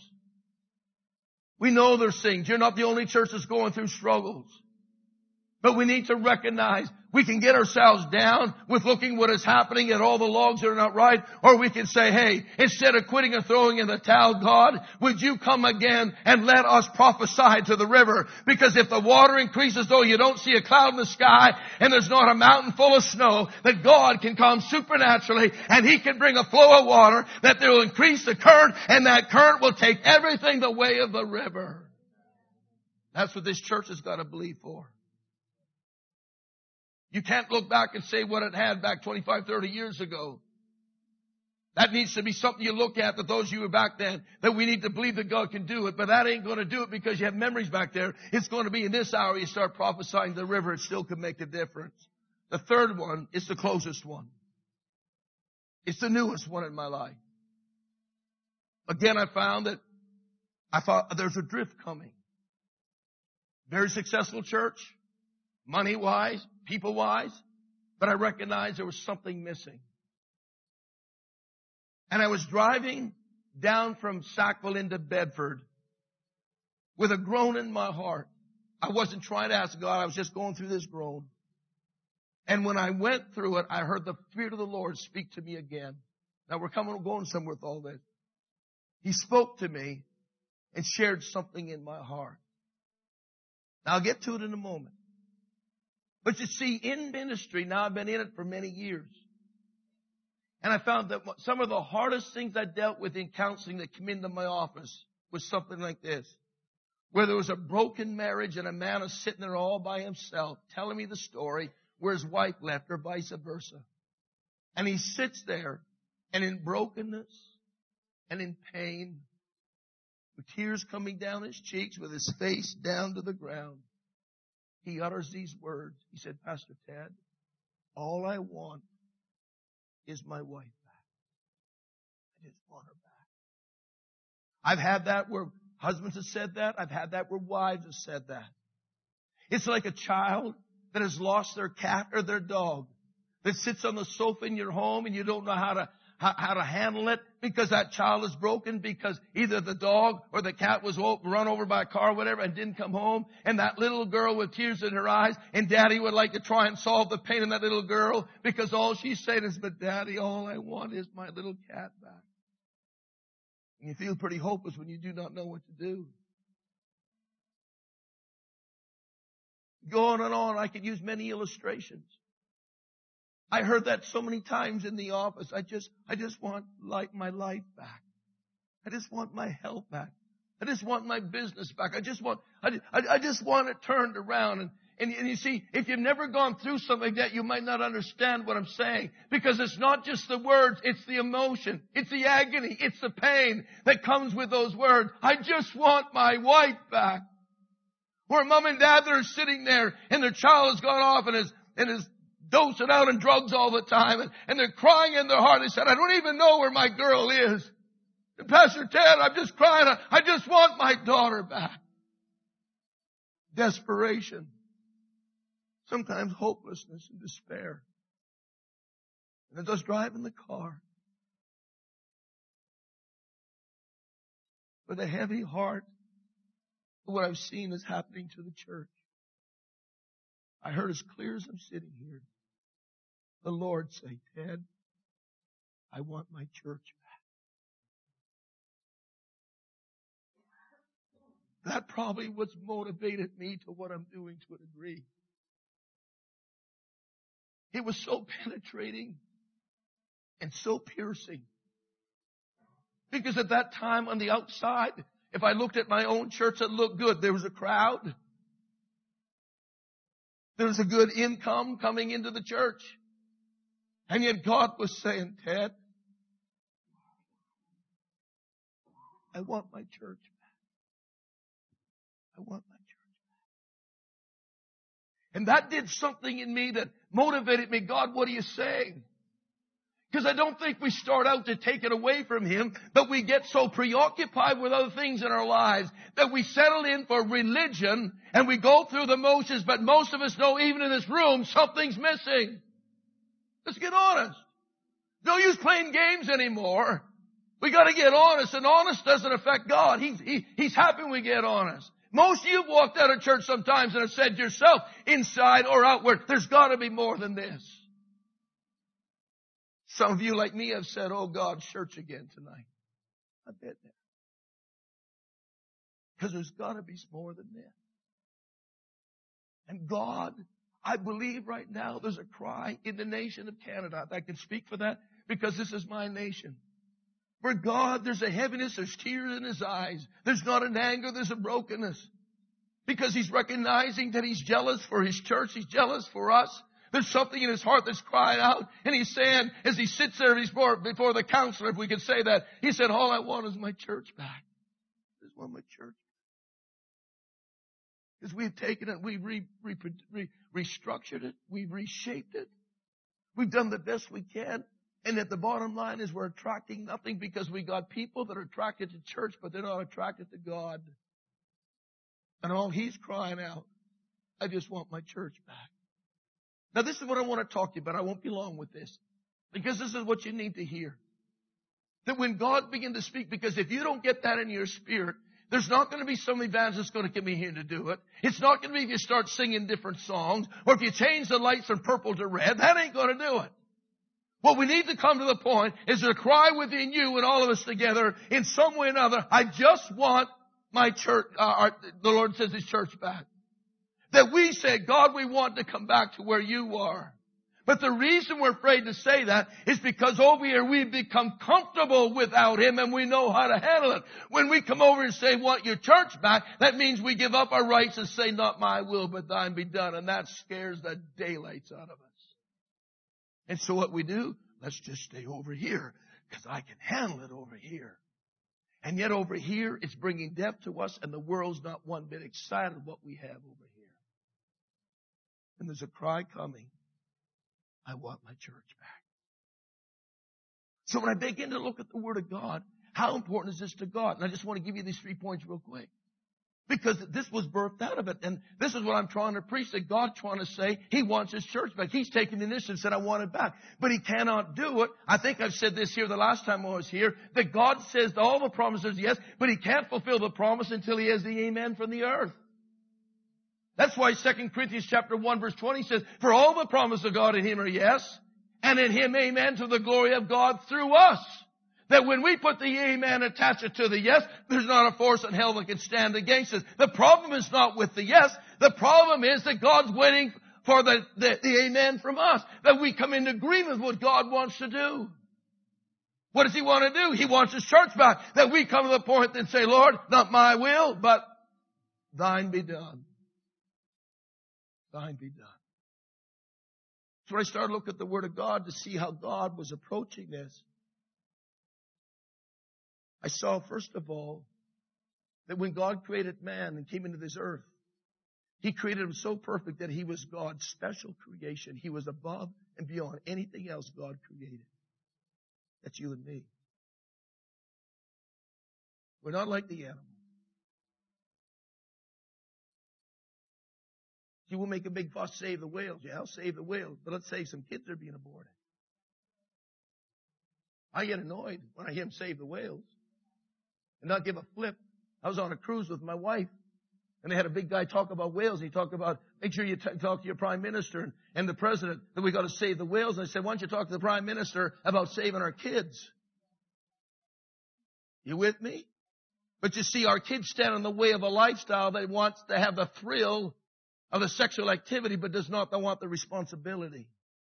We know there's things. You're not the only church that's going through struggles. But we need to recognize we can get ourselves down with looking what is happening at all the logs that are not right. Or we can say, hey, instead of quitting and throwing in the towel, God, would you come again and let us prophesy to the river? Because if the water increases, though you don't see a cloud in the sky and there's not a mountain full of snow, that God can come supernaturally and He can bring a flow of water that will increase the current, and that current will take everything the way of the river. That's what this church has got to believe for. You can't look back and say what it had back 25, 30 years ago. That needs to be something you look at, that those of you who were back then, that we need to believe that God can do it. But that ain't going to do it because you have memories back there. It's going to be in this hour you start prophesying the river. It still can make a difference. The third one is the closest one. It's the newest one in my life. Again, I found that I thought there's a drift coming. Very successful church. Money-wise, people-wise, but I recognized there was something missing. And I was driving down from Sackville into Bedford with a groan in my heart. I wasn't trying to ask God, I was just going through this groan. And when I went through it, I heard the Spirit of the Lord speak to me again. Now we're going somewhere with all this. He spoke to me and shared something in my heart. Now I'll get to it in a moment. But you see, in ministry, now I've been in it for many years. And I found that some of the hardest things I dealt with in counseling that came into my office was something like this. Where there was a broken marriage and a man is sitting there all by himself telling me the story where his wife left or vice versa. And he sits there and in brokenness and in pain, with tears coming down his cheeks, with his face down to the ground. He utters these words. He said, Pastor Ted, all I want is my wife back. I just want her back. I've had that where husbands have said that. I've had that where wives have said that. It's like a child that has lost their cat or their dog that sits on the sofa in your home and you don't know how to handle it because that child is broken because either the dog or the cat was run over by a car or whatever and didn't come home, and that little girl with tears in her eyes, and daddy would like to try and solve the pain in that little girl because all she's saying is, but daddy, all I want is my little cat back. And you feel pretty hopeless when you do not know what to do. Go on and on. I could use many illustrations. I heard that so many times in the office. I just want my life back. I just want my health back. I just want my business back. I just want it turned around. And you see, if you've never gone through something like that, you might not understand what I'm saying. Because it's not just the words, it's the emotion. It's the agony. It's the pain that comes with those words. I just want my wife back. Where mom and dad are sitting there and their child has gone off and is dosing out on drugs all the time, and they're crying in their heart. They said, I don't even know where my girl is. And Pastor Ted, I'm just crying. I just want my daughter back. Desperation. Sometimes hopelessness and despair. And as I was driving the car, with a heavy heart, what I've seen is happening to the church, I heard as clear as I'm sitting here, the Lord say, Ted, I want my church back. That probably what's motivated me to what I'm doing to a degree. It was so penetrating and so piercing. Because at that time on the outside, if I looked at my own church, it looked good. There was a crowd. There was a good income coming into the church. And yet God was saying, Ted, I want my church back. I want my church back. And that did something in me that motivated me. God, what are you saying? Because I don't think we start out to take it away from Him, but we get so preoccupied with other things in our lives that we settle in for religion and we go through the motions, but most of us know even in this room, something's missing. Let's get honest. No use playing games anymore. We got to get honest, and honest doesn't affect God. He's happy when we get honest. Most of you have walked out of church sometimes and have said to yourself, inside or outward, there's got to be more than this. Some of you, like me, have said, oh God, church again tonight. I've been there. Because there's got to be more than this. And God, I believe right now there's a cry in the nation of Canada. I can speak for that because this is my nation. For God, there's a heaviness, there's tears in His eyes. There's not an anger, there's a brokenness. Because He's recognizing that He's jealous for His church. He's jealous for us. There's something in His heart that's crying out. And He's saying, as He sits there before the counselor, if we could say that, He said, all I want is my church back. I just want my church. Because we've taken it, we've restructured it, we've reshaped it. We've done the best we can. And at the bottom line is we're attracting nothing because we got people that are attracted to church, but they're not attracted to God. And all He's crying out, I just want my church back. Now this is what I want to talk to you about. I won't be long with this. Because this is what you need to hear. That when God begins to speak, because if you don't get that in your spirit, there's not going to be some evangelist going to come in here to do it. It's not going to be if you start singing different songs, or if you change the lights from purple to red. That ain't going to do it. What we need to come to the point is to cry within you and all of us together in some way or another, I just want my church, the Lord says His church back. That we say, God, we want to come back to where you are. But the reason we're afraid to say that is because over here we've become comfortable without Him and we know how to handle it. When we come over and say, want your church back, that means we give up our rights and say, not my will, but thine be done. And that scares the daylights out of us. And so what we do, let's just stay over here because I can handle it over here. And yet over here, it's bringing death to us and the world's not one bit excited what we have over here. And there's a cry coming. I want my church back. So when I begin to look at the Word of God, how important is this to God? And I just want to give you these 3 points real quick. Because this was birthed out of it. And this is what I'm trying to preach, that God's trying to say He wants His church back. He's taken the initiative and said, I want it back. But He cannot do it. I think I've said this here the last time I was here, that God says all the promises yes, but He can't fulfill the promise until He has the amen from the earth. That's why 2 Corinthians chapter 1 verse 20 says, for all the promises of God in Him are yes, and in Him amen to the glory of God through us. That when we put the amen attached to the yes, there's not a force in hell that can stand against us. The problem is not with the yes. The problem is that God's waiting for the amen from us. That we come into agreement with what God wants to do. What does He want to do? He wants His church back. That we come to the point and say, Lord, not my will, but thine be done. Thine be done. So when I started looking at the Word of God to see how God was approaching this, I saw, first of all, that when God created man and came into this earth, He created him so perfect that he was God's special creation. He was above and beyond anything else God created. That's you and me. We're not like the animal. See, we'll make a big fuss, save the whales. Yeah, I'll save the whales, but let's save some kids that are being aborted. I get annoyed when I hear them save the whales and not give a flip. I was on a cruise with my wife, and they had a big guy talk about whales. He talked about, make sure you talk to your prime minister and the president that we got to save the whales. And I said, why don't you talk to the prime minister about saving our kids? You with me? But you see, our kids stand in the way of a lifestyle that wants to have the thrill of the sexual activity, but does not want the responsibility.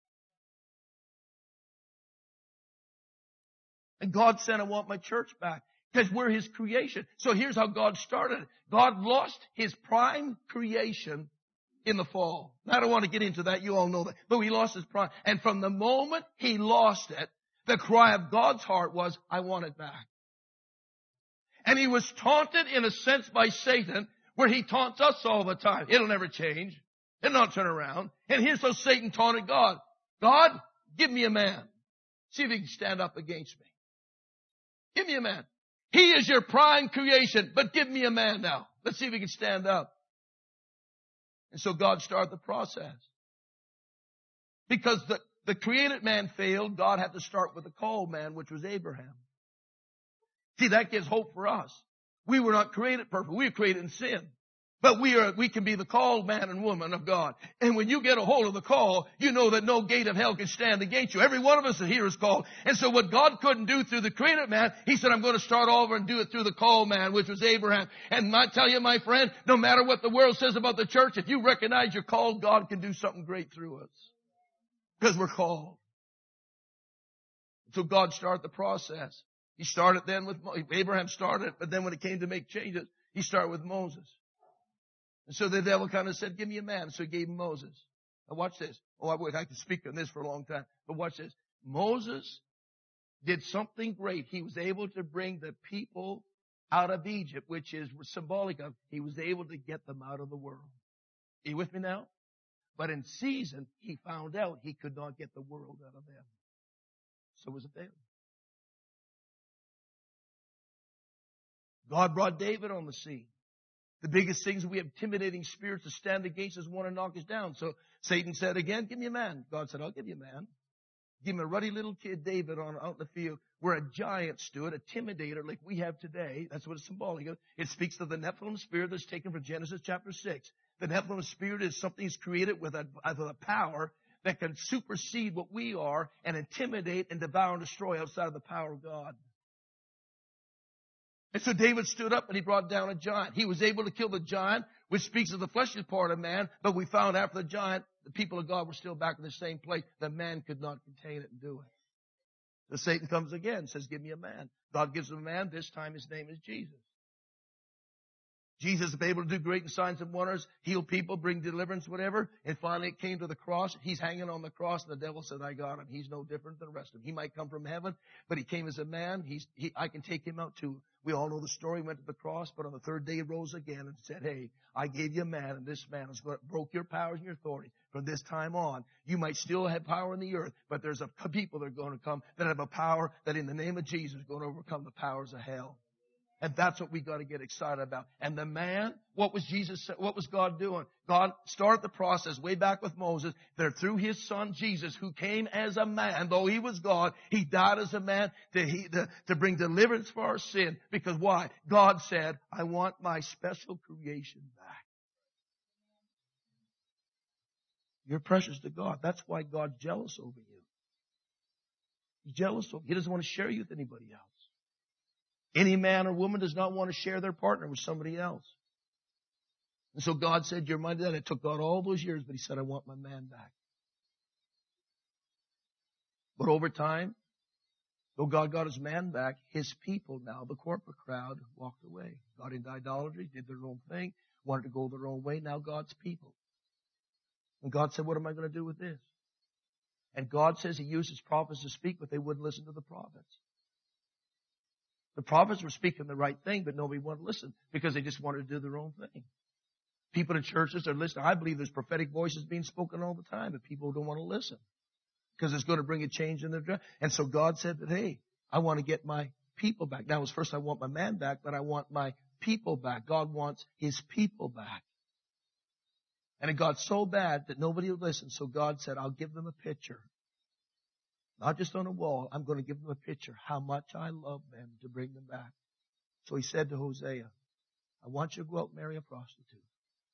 And God said, I want my church back. Because we're His creation. So here's how God started. God lost His prime creation in the fall. Now, I don't want to get into that. You all know that. But He lost His prime. And from the moment He lost it, the cry of God's heart was, I want it back. And He was taunted in a sense by Satan, where he taunts us all the time. It'll never change. It'll not turn around. And here's how Satan taunted God. God, give me a man. See if he can stand up against me. Give me a man. He is your prime creation, but give me a man now. Let's see if he can stand up. And so God started the process. Because the created man failed, God had to start with the called man, which was Abraham. See, that gives hope for us. We were not created perfect. We were created in sin. But we can be the called man and woman of God. And when you get a hold of the call, you know that no gate of hell can stand against you. Every one of us here is called. And so what God couldn't do through the created man, He said, I'm going to start over and do it through the called man, which was Abraham. And I tell you, my friend, no matter what the world says about the church, if you recognize you're called, God can do something great through us. Because we're called. So God started the process. He started then with, Abraham started, but then when it came to make changes, He started with Moses. And so the devil kind of said, give me a man. So He gave him Moses. Now watch this. Oh, I could speak on this for a long time. But watch this. Moses did something great. He was able to bring the people out of Egypt, which is symbolic of, he was able to get them out of the world. Are you with me now? But in season, he found out he could not get the world out of them. So it was a failure. God brought David on the scene. The biggest things, we have intimidating spirits to stand against us, want to knock us down. So Satan said again, give me a man. God said, I'll give you a man. Give him a ruddy little kid, David, out in the field, where a giant stood, a intimidator like we have today. That's what it's symbolic of. It speaks of the Nephilim spirit that's taken from Genesis chapter 6. The Nephilim spirit is something that's created with a power that can supersede what we are and intimidate and devour and destroy outside of the power of God. And so David stood up and he brought down a giant. He was able to kill the giant, which speaks of the fleshly part of man, but we found after the giant, the people of God were still back in the same place. The man could not contain it and do it. So Satan comes again and says, give me a man. God gives him a man. This time his name is Jesus. Jesus is able to do great signs and wonders, heal people, bring deliverance, whatever. And finally it came to the cross. He's hanging on the cross, and the devil said, I got him. He's no different than the rest of them. He might come from heaven, but he came as a man. I can take him out too. We all know the story. He went to the cross, but on the third day he rose again and said, hey, I gave you a man, and this man broke your powers and your authority. From this time on, you might still have power in the earth, but there's a people that are going to come that have a power that in the name of Jesus is going to overcome the powers of hell. And that's what we got to get excited about. And the man, what was God doing? God started the process way back with Moses, that through His Son Jesus, who came as a man, though He was God, He died as a man to bring deliverance for our sin. Because why? God said, I want my special creation back. You're precious to God. That's why God's jealous over you. He's jealous over you. He doesn't want to share you with anybody else. Any man or woman does not want to share their partner with somebody else. And so God said, you're my dad. It took God all those years, but He said, I want my man back. But over time, though God got His man back, His people now, the corporate crowd, walked away. Got into idolatry, did their own thing, wanted to go their own way. Now God's people. And God said, what am I going to do with this? And God says He used His prophets to speak, but they wouldn't listen to the prophets. The prophets were speaking the right thing, but nobody wanted to listen because they just wanted to do their own thing. People in churches are listening. I believe there's prophetic voices being spoken all the time, but people don't want to listen because it's going to bring a change in their. And so God said that, hey, I want to get my people back. Now, it was first I want my man back, but I want my people back. God wants His people back. And it got so bad that nobody would listen. So God said, I'll give them a picture. Not just on a wall. I'm going to give them a picture. How much I love them to bring them back. So He said to Hosea, I want you to go out and marry a prostitute.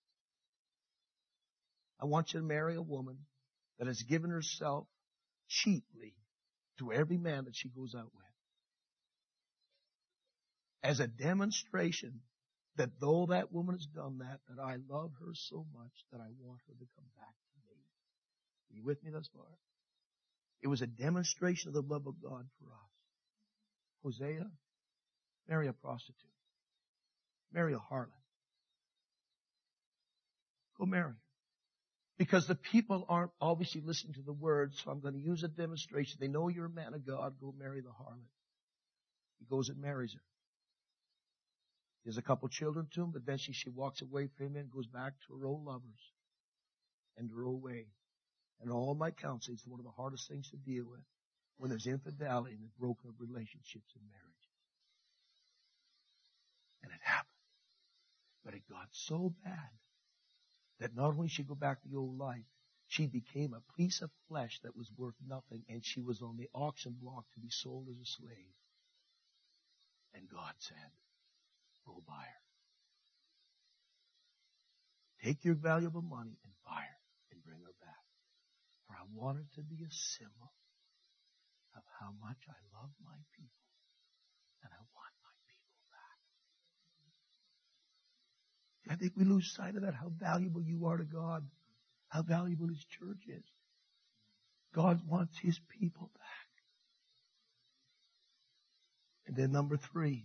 I want you to marry a woman that has given herself cheaply to every man that she goes out with. As a demonstration that though that woman has done that I love her so much that I want her to come back to me. Are you with me thus far? It was a demonstration of the love of God for us. Hosea, marry a prostitute. Marry a harlot. Go marry her. Because the people aren't obviously listening to the word, so I'm going to use a demonstration. They know you're a man of God. Go marry the harlot. He goes and marries her. There's a couple children to him, but then she walks away from him and goes back to her old lovers and her old way. And all my counsel, it's one of the hardest things to deal with when there's infidelity and the broken up relationships in marriage. And it happened. But it got so bad that not only she go back to the old life, she became a piece of flesh that was worth nothing, and she was on the auction block to be sold as a slave. And God said, go buy her. Take your valuable money and buy her and bring her back. For I want her to be a symbol of how much I love my people and I want my people back. I think we lose sight of that, how valuable you are to God, how valuable His church is. God wants His people back. And then number 3,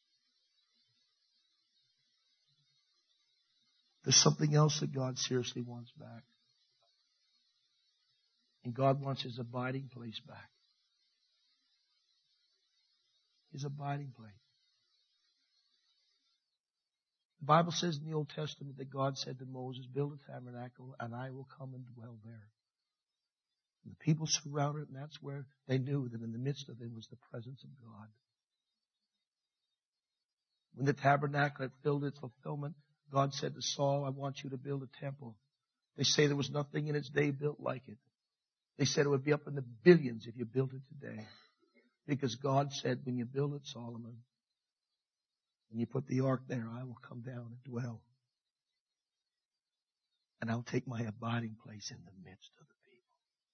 there's something else that God seriously wants back. And God wants His abiding place back. His abiding place. The Bible says in the Old Testament that God said to Moses, build a tabernacle and I will come and dwell there. And the people surrounded it, and that's where they knew that in the midst of it was the presence of God. When the tabernacle had filled its fulfillment, God said to Saul, I want you to build a temple. They say there was nothing in its day built like it. They said it would be up in the billions if you built it today. Because God said, when you build it, Solomon, when you put the ark there, I will come down and dwell. And I'll take my abiding place in the midst of the people.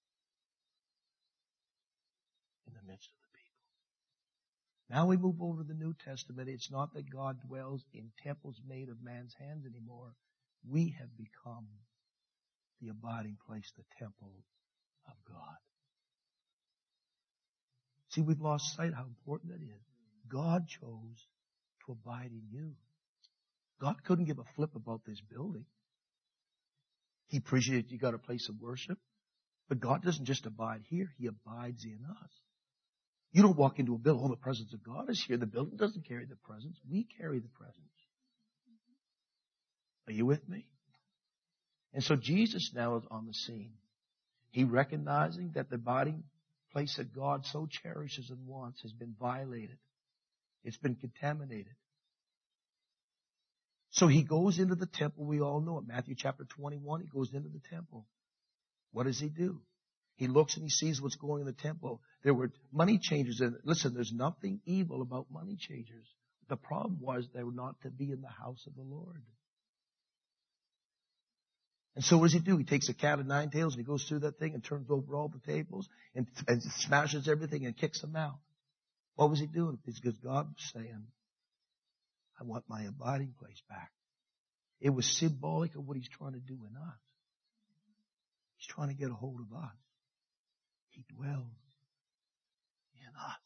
In the midst of the people. Now we move over to the New Testament. It's not that God dwells in temples made of man's hands anymore. We have become the abiding place, the temple of God. See, we've lost sight how important that is. God chose to abide in you. God couldn't give a flip about this building. He appreciated you got a place of worship. But God doesn't just abide here. He abides in us. You don't walk into a building, oh, the presence of God is here. The building doesn't carry the presence. We carry the presence. Are you with me? And so Jesus now is on the scene. He recognizing that the abiding place that God so cherishes and wants has been violated. It's been contaminated. So He goes into the temple. We all know it. Matthew chapter 21, He goes into the temple. What does He do? He looks and He sees what's going in the temple. There were money changers. And listen, there's nothing evil about money changers. The problem was they were not to be in the house of the Lord. And so what does He do? He takes a cat of 9 tails and He goes through that thing and turns over all the tables and smashes everything and kicks them out. What was He doing? It's because God was saying, I want my abiding place back. It was symbolic of what He's trying to do in us. He's trying to get a hold of us. He dwells in us.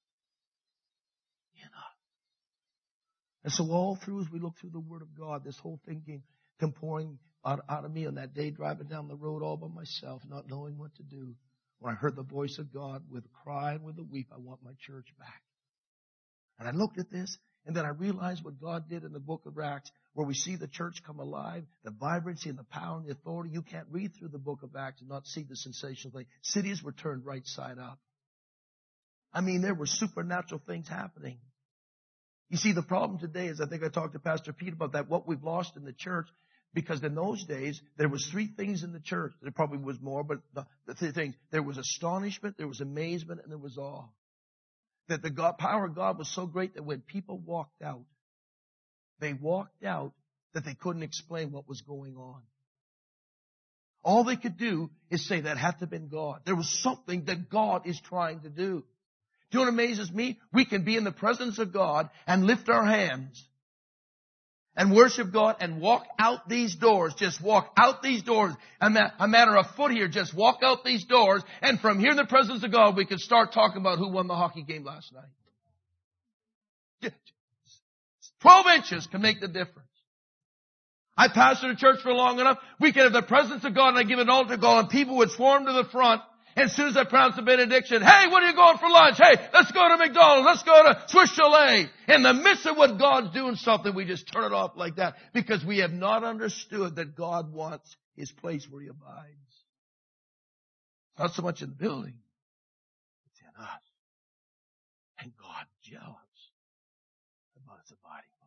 In us. And so all through, as we look through the Word of God, this whole thing came pouring out of me on that day, driving down the road all by myself, not knowing what to do. When I heard the voice of God with a cry and with a weep, I want my church back. And I looked at this, and then I realized what God did in the book of Acts, where we see the church come alive, the vibrancy and the power and the authority. You can't read through the book of Acts and not see the sensational thing. Cities were turned right side up. I mean, there were supernatural things happening. You see, the problem today is, I think I talked to Pastor Pete about that, what we've lost in the church, because in those days, there was three things in the church. There probably was more, but the three things. There was astonishment, there was amazement, and there was awe. That the power of God was so great that when people walked out, they walked out that they couldn't explain what was going on. All they could do is say that had to have been God. There was something that God is trying to do. Do you know what amazes me? We can be in the presence of God and lift our hands and worship God and walk out these doors. Just walk out these doors. A matter of foot here. Just walk out these doors. And from here in the presence of God, we could start talking about who won the hockey game last night. 12 inches can make the difference. I pastored a church for long enough. We could have the presence of God and I give an altar call and people would swarm to the front. And as soon as I pronounce the benediction, hey, what are you going for lunch? Hey, let's go to McDonald's. Let's go to Swiss Chalet. In the midst of what God's doing something, we just turn it off like that because we have not understood that God wants His place where He abides. Not so much in the building. It's in us. And God's jealous about His abiding place.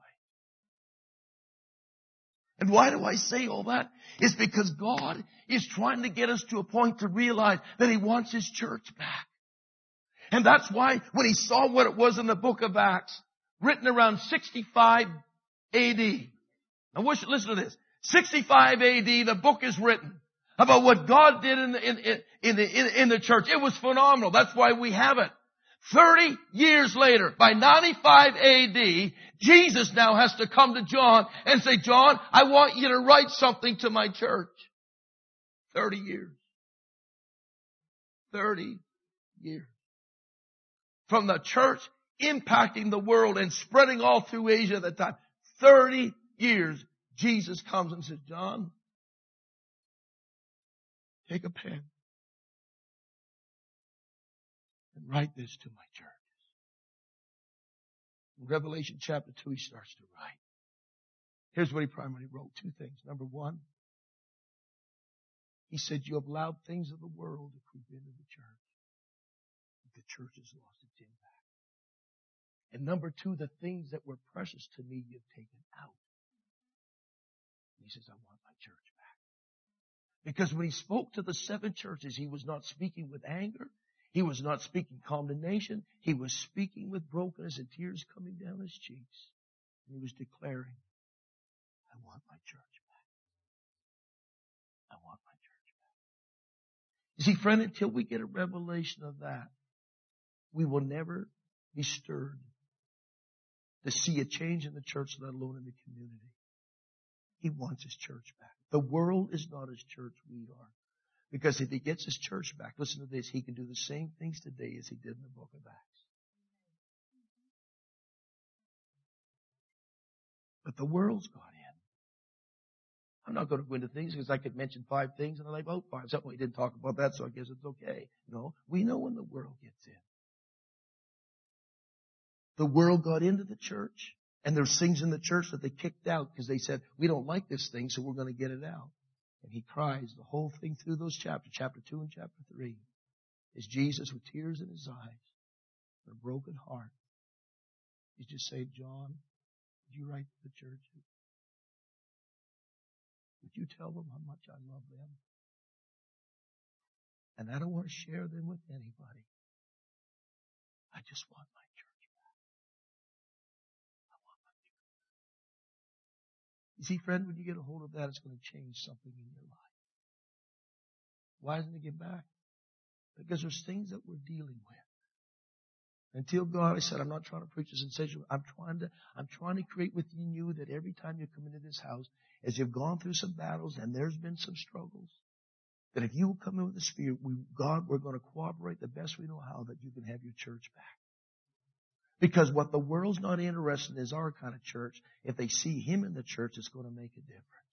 And why do I say all that? It's because God is trying to get us to a point to realize that He wants His church back. And that's why when He saw what it was in the book of Acts, written around 65 A.D. Now listen to this. 65 A.D. the book is written about what God did in the church. It was phenomenal. That's why we have it. 30 years later, by 95 A.D., Jesus now has to come to John and say, John, I want you to write something to my church. 30 years. 30 years. From the church impacting the world and spreading all through Asia at the time. 30 years. Jesus comes and says, John, take a pen and write this to my church. In Revelation chapter 2, he starts to write. Here's what he primarily wrote. Two things. Number one, he said, you have allowed things of the world to creep into the church. The church has lost its impact. And number two, the things that were precious to me, you've taken out. He says, I want my church back. Because when he spoke to the 7 churches, he was not speaking with anger. He was not speaking condemnation. He was speaking with brokenness and tears coming down his cheeks. And he was declaring, I want my church back. I want my church back. You see, friend, until we get a revelation of that, we will never be stirred to see a change in the church, let alone in the community. He wants his church back. The world is not his church, we are. Because if he gets his church back, listen to this, he can do the same things today as he did in the book of Acts. But the world's got in. I'm not going to go into things because I could mention 5 things and I like, oh, 5. Something we didn't talk about that, so I guess it's okay. No, we know when the world gets in. The world got into the church, and there's things in the church that they kicked out because they said, we don't like this thing, so we're going to get it out. And he cries the whole thing through those chapters, chapter 2 and chapter 3, is Jesus with tears in his eyes and a broken heart. He's just saying, John, would you write to the churches? Would you tell them how much I love them? And I don't want to share them with anybody. I just want my church back. I want my church back. You see, friend, when you get a hold of that, it's going to change something in your life. Why doesn't it get back? Because there's things that we're dealing with. Until God, I said, I'm not trying to preach a sensation. I'm trying to create within you that every time you come into this house, as you've gone through some battles and there's been some struggles, that if you will come in with the Spirit, we're going to cooperate the best we know how that you can have your church back. Because what the world's not interested in is our kind of church. If they see Him in the church, it's going to make a difference.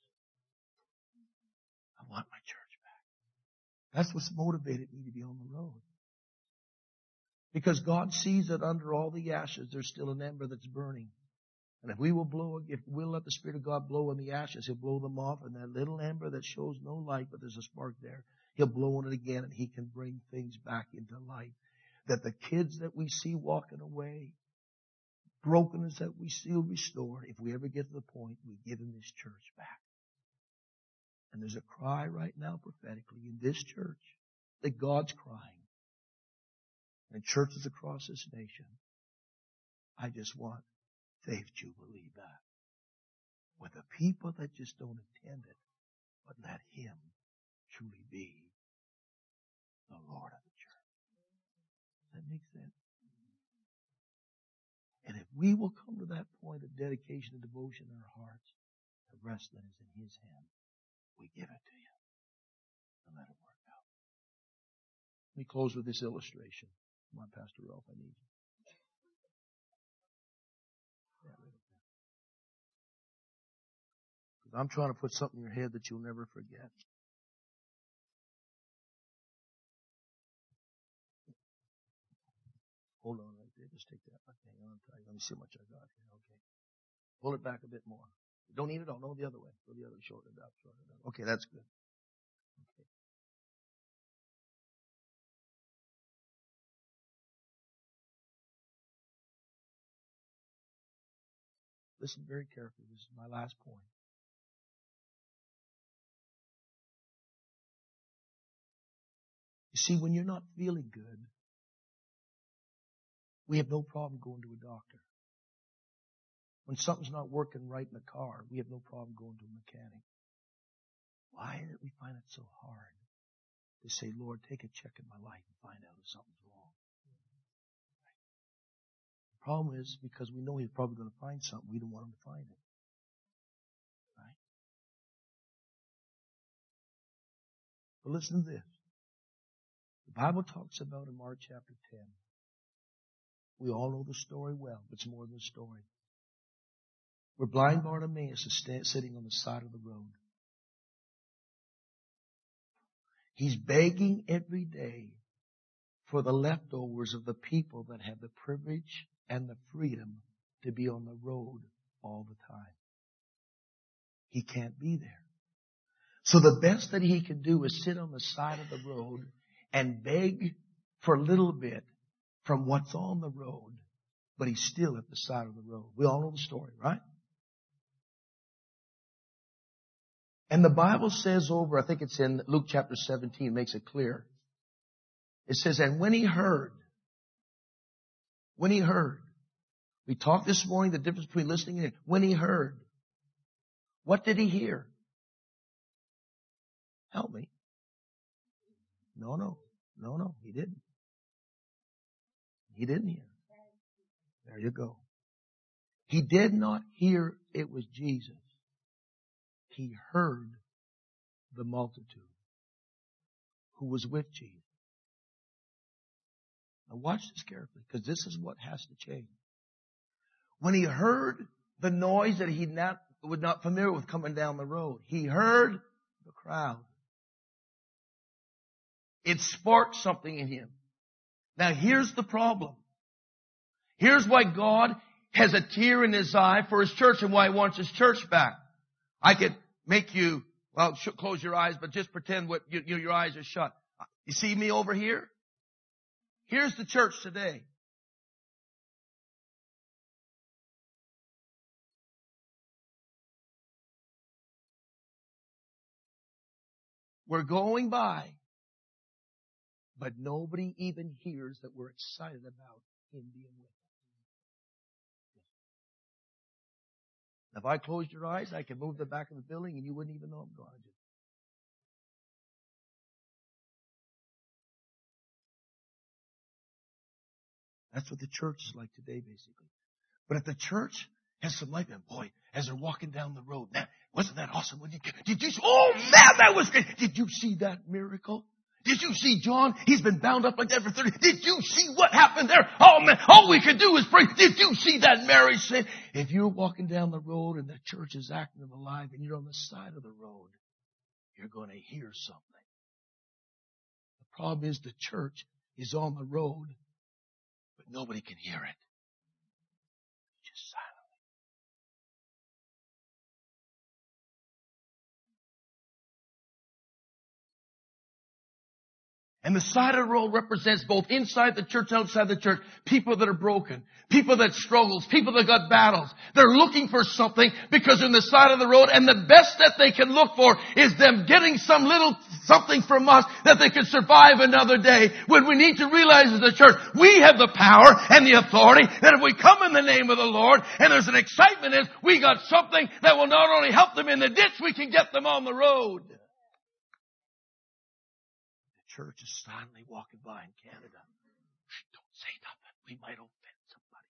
I want my church back. That's what's motivated me to be on the road. Because God sees that under all the ashes, there's still an ember that's burning. And if we'll let the Spirit of God blow on the ashes, He'll blow them off. And that little ember that shows no light, but there's a spark there, He'll blow on it again and He can bring things back into light. that the kids that we see walking away, brokenness that we see restored, if we ever get to the point, we give Him His church back. And there's a cry right now prophetically in this church that God's crying. And churches across this nation, I just want Faith Jubilee back. With the people that just don't attend it, but let Him truly be the Lord of the church. Does that make sense? And if we will come to that point of dedication and devotion in our hearts, the rest that is in His hand, we give it to Him and let it work out. Let me close with this illustration. Come on, Pastor Ralph, I need you. Because I'm trying to put something in your head that you'll never forget. Hold on right there. Just take that. Hang on tight. Let me see how much I got here. Okay. Pull it back a bit more. You don't need it all. No, the other way. Go the other way. Shorten it up. Okay, that's good. Okay. Listen very carefully. This is my last point. You see, when you're not feeling good, we have no problem going to a doctor. When something's not working right in the car, we have no problem going to a mechanic. Why is it we find it so hard to say, Lord, take a check in my life and find out if something's wrong? The problem is because we know He's probably going to find something, we don't want Him to find it. Right? But listen to this. The Bible talks about in Mark chapter 10. We all know the story well, but it's more than a story. Where blind Bartimaeus is sitting on the side of the road. He's begging every day for the leftovers of the people that have the privilege and the freedom to be on the road all the time. He can't be there. So the best that he can do is sit on the side of the road and beg for a little bit from what's on the road, but he's still at the side of the road. We all know the story, right? And the Bible says over, I think it's in Luke chapter 17, makes it clear. It says, and when he heard, we talked this morning, the difference between listening and when he heard, what did he hear? Help me. No, he didn't. He didn't hear. There you go. He did not hear it was Jesus. He heard the multitude who was with Jesus. Now watch this carefully, because this is what has to change. When he heard the noise that he was not familiar with coming down the road, he heard the crowd. It sparked something in him. Now here's the problem. Here's why God has a tear in His eye for His church and why He wants His church back. I could make you, close your eyes, but just pretend your eyes are shut. You see me over here? Here's the church today. We're going by, but nobody even hears that we're excited about Him being with us. If I closed your eyes, I could move the back of the building and you wouldn't even know I'm gone. That's what the church is like today, basically. But if the church has some life, and boy, as they're walking down the road, man, wasn't that awesome? Did you? Oh man, that was great. Did you see that miracle? Did you see John? He's been bound up like that for 30. Did you see what happened there? Oh man, all we can do is pray. Did you see that marriage sin? If you're walking down the road and the church is active and alive and you're on the side of the road, you're going to hear something. The problem is the church is on the road, but nobody can hear it. Just silent. And the side of the road represents both inside the church and outside the church, people that are broken, people that struggles, people that got battles. They're looking for something because they're on the side of the road, and the best that they can look for is them getting some little something from us that they can survive another day. When we need to realize as a church, we have the power and the authority that if we come in the name of the Lord and there's an excitement in, we got something that will not only help them in the ditch, we can get them on the road. Church is silently walking by in Canada. Don't say nothing. We might offend somebody.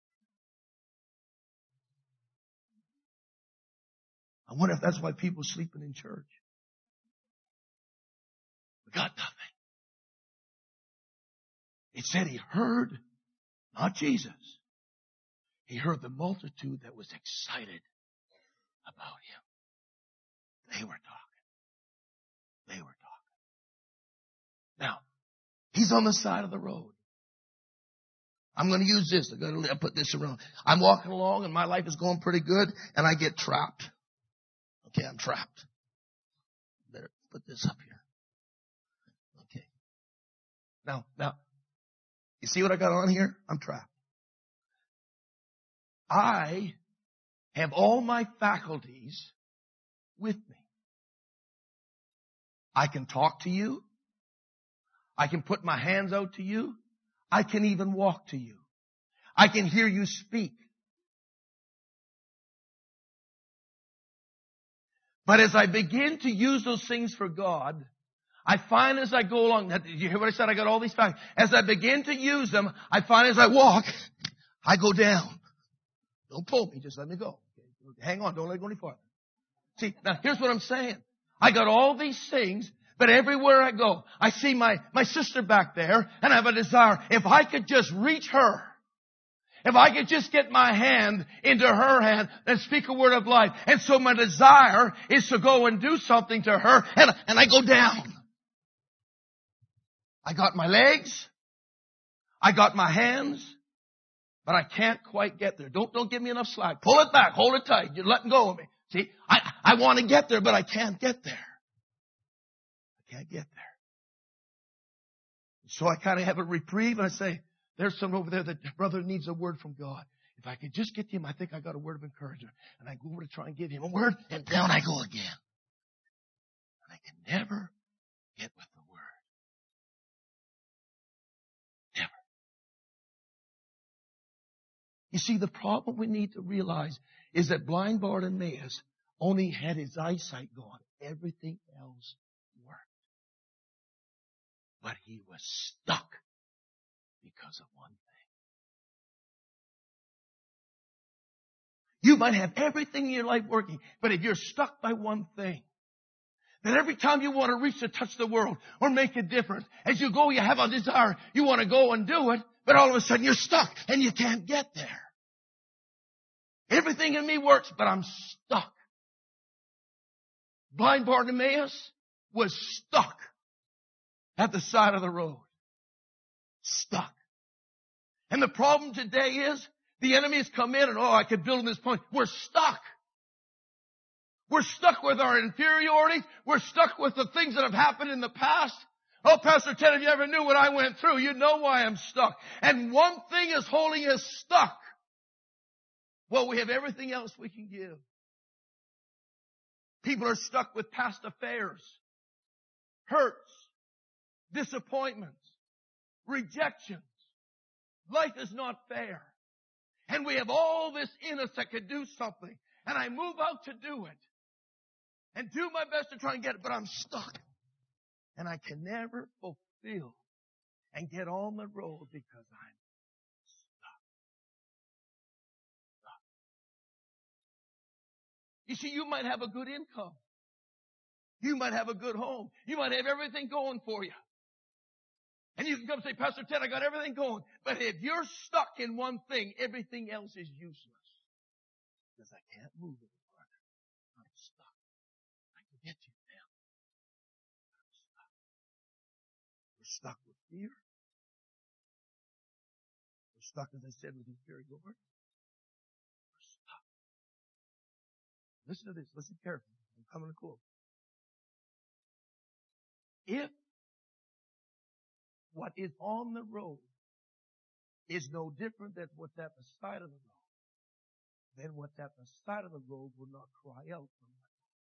I wonder if that's why people are sleeping in church. We got nothing. It said he heard, not Jesus. He heard the multitude that was excited about him. They were talking. They were talking. Now, he's on the side of the road. I'm going to use this. I'm going to put this around. I'm walking along and my life is going pretty good and I get trapped. Okay, I'm trapped. Better put this up here. Okay. Now, you see what I got on here? I'm trapped. I have all my faculties with me. I can talk to you. I can put my hands out to you. I can even walk to you. I can hear you speak. But as I begin to use those things for God, I find as I go along, did you hear what I said? I got all these facts. As I begin to use them, I find as I walk, I go down. Don't pull me, just let me go. Hang on, don't let it go any farther. See, now here's what I'm saying. I got all these things, but everywhere I go, I see my sister back there, and I have a desire. If I could just reach her, if I could just get my hand into her hand and speak a word of life. And so my desire is to go and do something to her, and I go down. I got my legs, I got my hands, but I can't quite get there. Don't give me enough slack. Pull it back, hold it tight. You're letting go of me. See, I want to get there, but I can't get there. Can't get there. So I kind of have a reprieve and I say, there's someone over there that brother needs a word from God. If I could just get to him, I think I got a word of encouragement. And I go over to try and give him a word, and down I go again. And I can never get with the word. Never. You see, the problem we need to realize is that blind Bartimaeus only had his eyesight gone. Everything else worked. But he was stuck because of one thing. You might have everything in your life working, but if you're stuck by one thing, then every time you want to reach to touch the world or make a difference, as you go, you have a desire, you want to go and do it, but all of a sudden you're stuck and you can't get there. Everything in me works, but I'm stuck. Blind Bartimaeus was stuck at the side of the road. Stuck. And the problem today is the enemy has come in and, I could build on this point. We're stuck. We're stuck with our inferiority. We're stuck with the things that have happened in the past. Oh, Pastor Ted, if you ever knew what I went through, you'd know why I'm stuck. And one thing is holding us stuck. Well, we have everything else we can give. People are stuck with past affairs, hurts, disappointments, rejections. Life is not fair. And we have all this in us that could do something. And I move out to do it. And do my best to try and get it. But I'm stuck. And I can never fulfill and get on the road because I'm stuck. You see, you might have a good income. You might have a good home. You might have everything going for you. And you can come and say, Pastor Ted, I got everything going. But if you're stuck in one thing, everything else is useless. Because I can't move it further. I'm stuck. I can get you now. I'm stuck. We're stuck with fear. We're stuck, as I said, with his very Lord. We're stuck. Listen to this. Listen carefully. I'm coming to close. If what is on the road is no different than what's at the side of the road. Then what's at the side of the road will not cry out for me.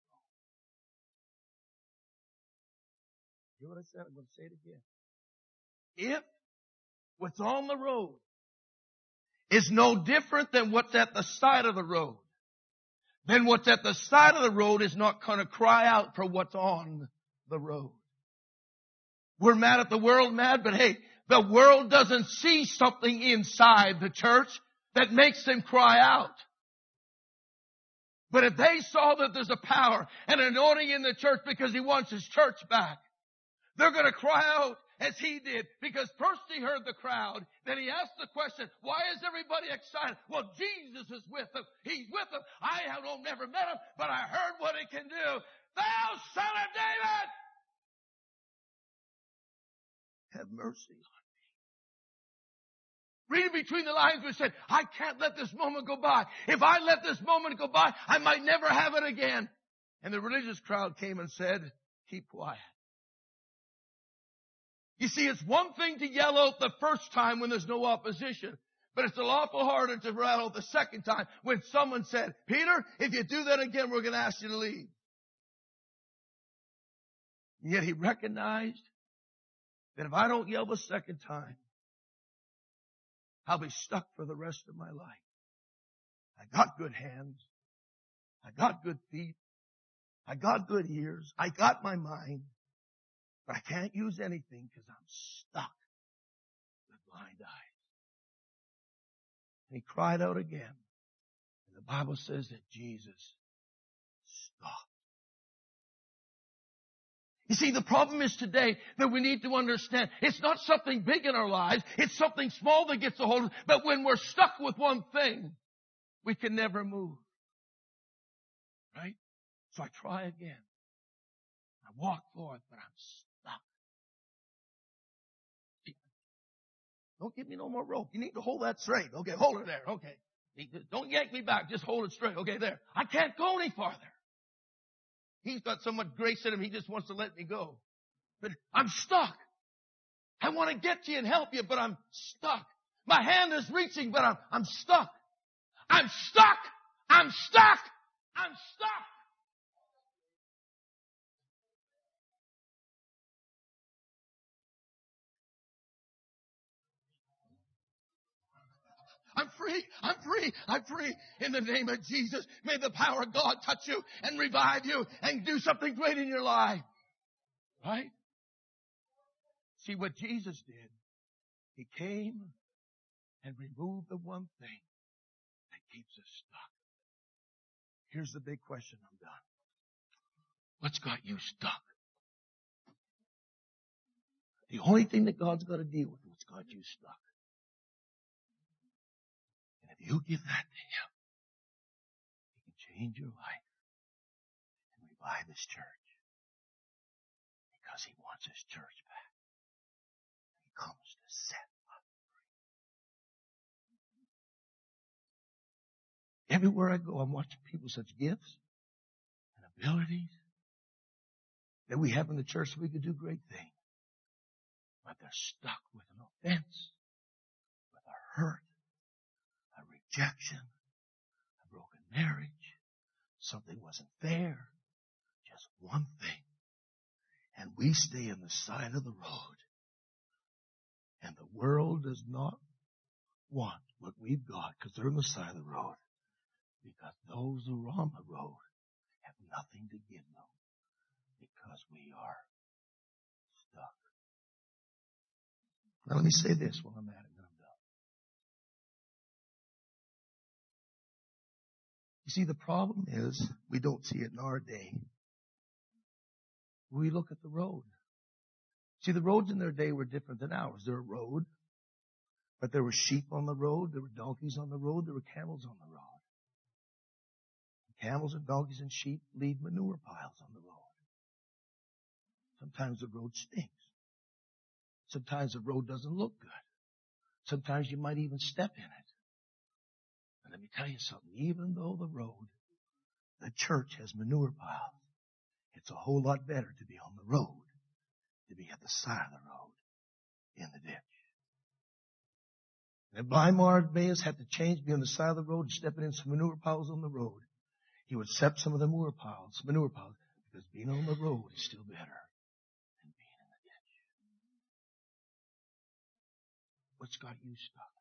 You hear what I said? I'm going to say it again. If what's on the road is no different than what's at the side of the road, then what's at the side of the road is not going to cry out for what's on the road. We're mad at the world, but hey, the world doesn't see something inside the church that makes them cry out. But if they saw that there's a power and anointing in the church because he wants his church back, they're going to cry out as he did, because first he heard the crowd, then he asked the question, why is everybody excited? Well, Jesus is with them. He's with them. I have never met him, but I heard what he can do. Thou son of David, have mercy on me. Reading between the lines, we said, I can't let this moment go by. If I let this moment go by, I might never have it again. And the religious crowd came and said, keep quiet. You see, it's one thing to yell out the first time when there's no opposition, but it's a lot harder to rattle the second time when someone said, Peter, if you do that again, we're going to ask you to leave. And yet he recognized that if I don't yell the second time, I'll be stuck for the rest of my life. I got good hands. I got good feet. I got good ears. I got my mind. But I can't use anything because I'm stuck with blind eyes. And he cried out again. And the Bible says that Jesus stopped. You see, the problem is today that we need to understand it's not something big in our lives. It's something small that gets a hold of us. But when we're stuck with one thing, we can never move. Right? So I try again. I walk forth, but I'm stuck. Don't give me no more rope. You need to hold that straight. Okay, hold it there. Okay. Don't yank me back. Just hold it straight. Okay, there. I can't go any farther. He's got so much grace in him, he just wants to let me go. But I'm stuck. I want to get to you and help you, but I'm stuck. My hand is reaching, but I'm stuck. I'm stuck. I'm stuck. I'm stuck. I'm free. I'm free. I'm free. In the name of Jesus, may the power of God touch you and revive you and do something great in your life. Right? See what Jesus did. He came and removed the one thing that keeps us stuck. Here's the big question. I'm done. What's got you stuck? The only thing that God's got to deal with is what's got you stuck. And if you give that to Him, He can change your life and revive His church. Because He wants His church back. He comes to set us free. Everywhere I go, I'm watching people with such gifts and abilities that we have in the church so we could do great things. But they're stuck with an offense, with a hurt, a rejection, a broken marriage. Something wasn't fair. Just one thing. And we stay on the side of the road. And the world does not want what we've got because they're on the side of the road. Because those who are on the road have nothing to give them. Because we are stuck. Now let me say this while I'm at it and I'm done. You see, the problem is we don't see it in our day. We look at the road. See, the roads in their day were different than ours. They're a road, but there were sheep on the road, there were donkeys on the road, there were camels on the road. Camels and donkeys and sheep leave manure piles on the road. Sometimes the road stinks. Sometimes the road doesn't look good. Sometimes you might even step in it. But let me tell you something. Even though the road, the church has manure piles, it's a whole lot better to be on the road, to be at the side of the road, in the ditch. And if blind Bartimaeus had to change, be on the side of the road, and stepping in some manure piles on the road, he would accept some of the manure piles, because being on the road is still better than being in the ditch. What's got you stuck?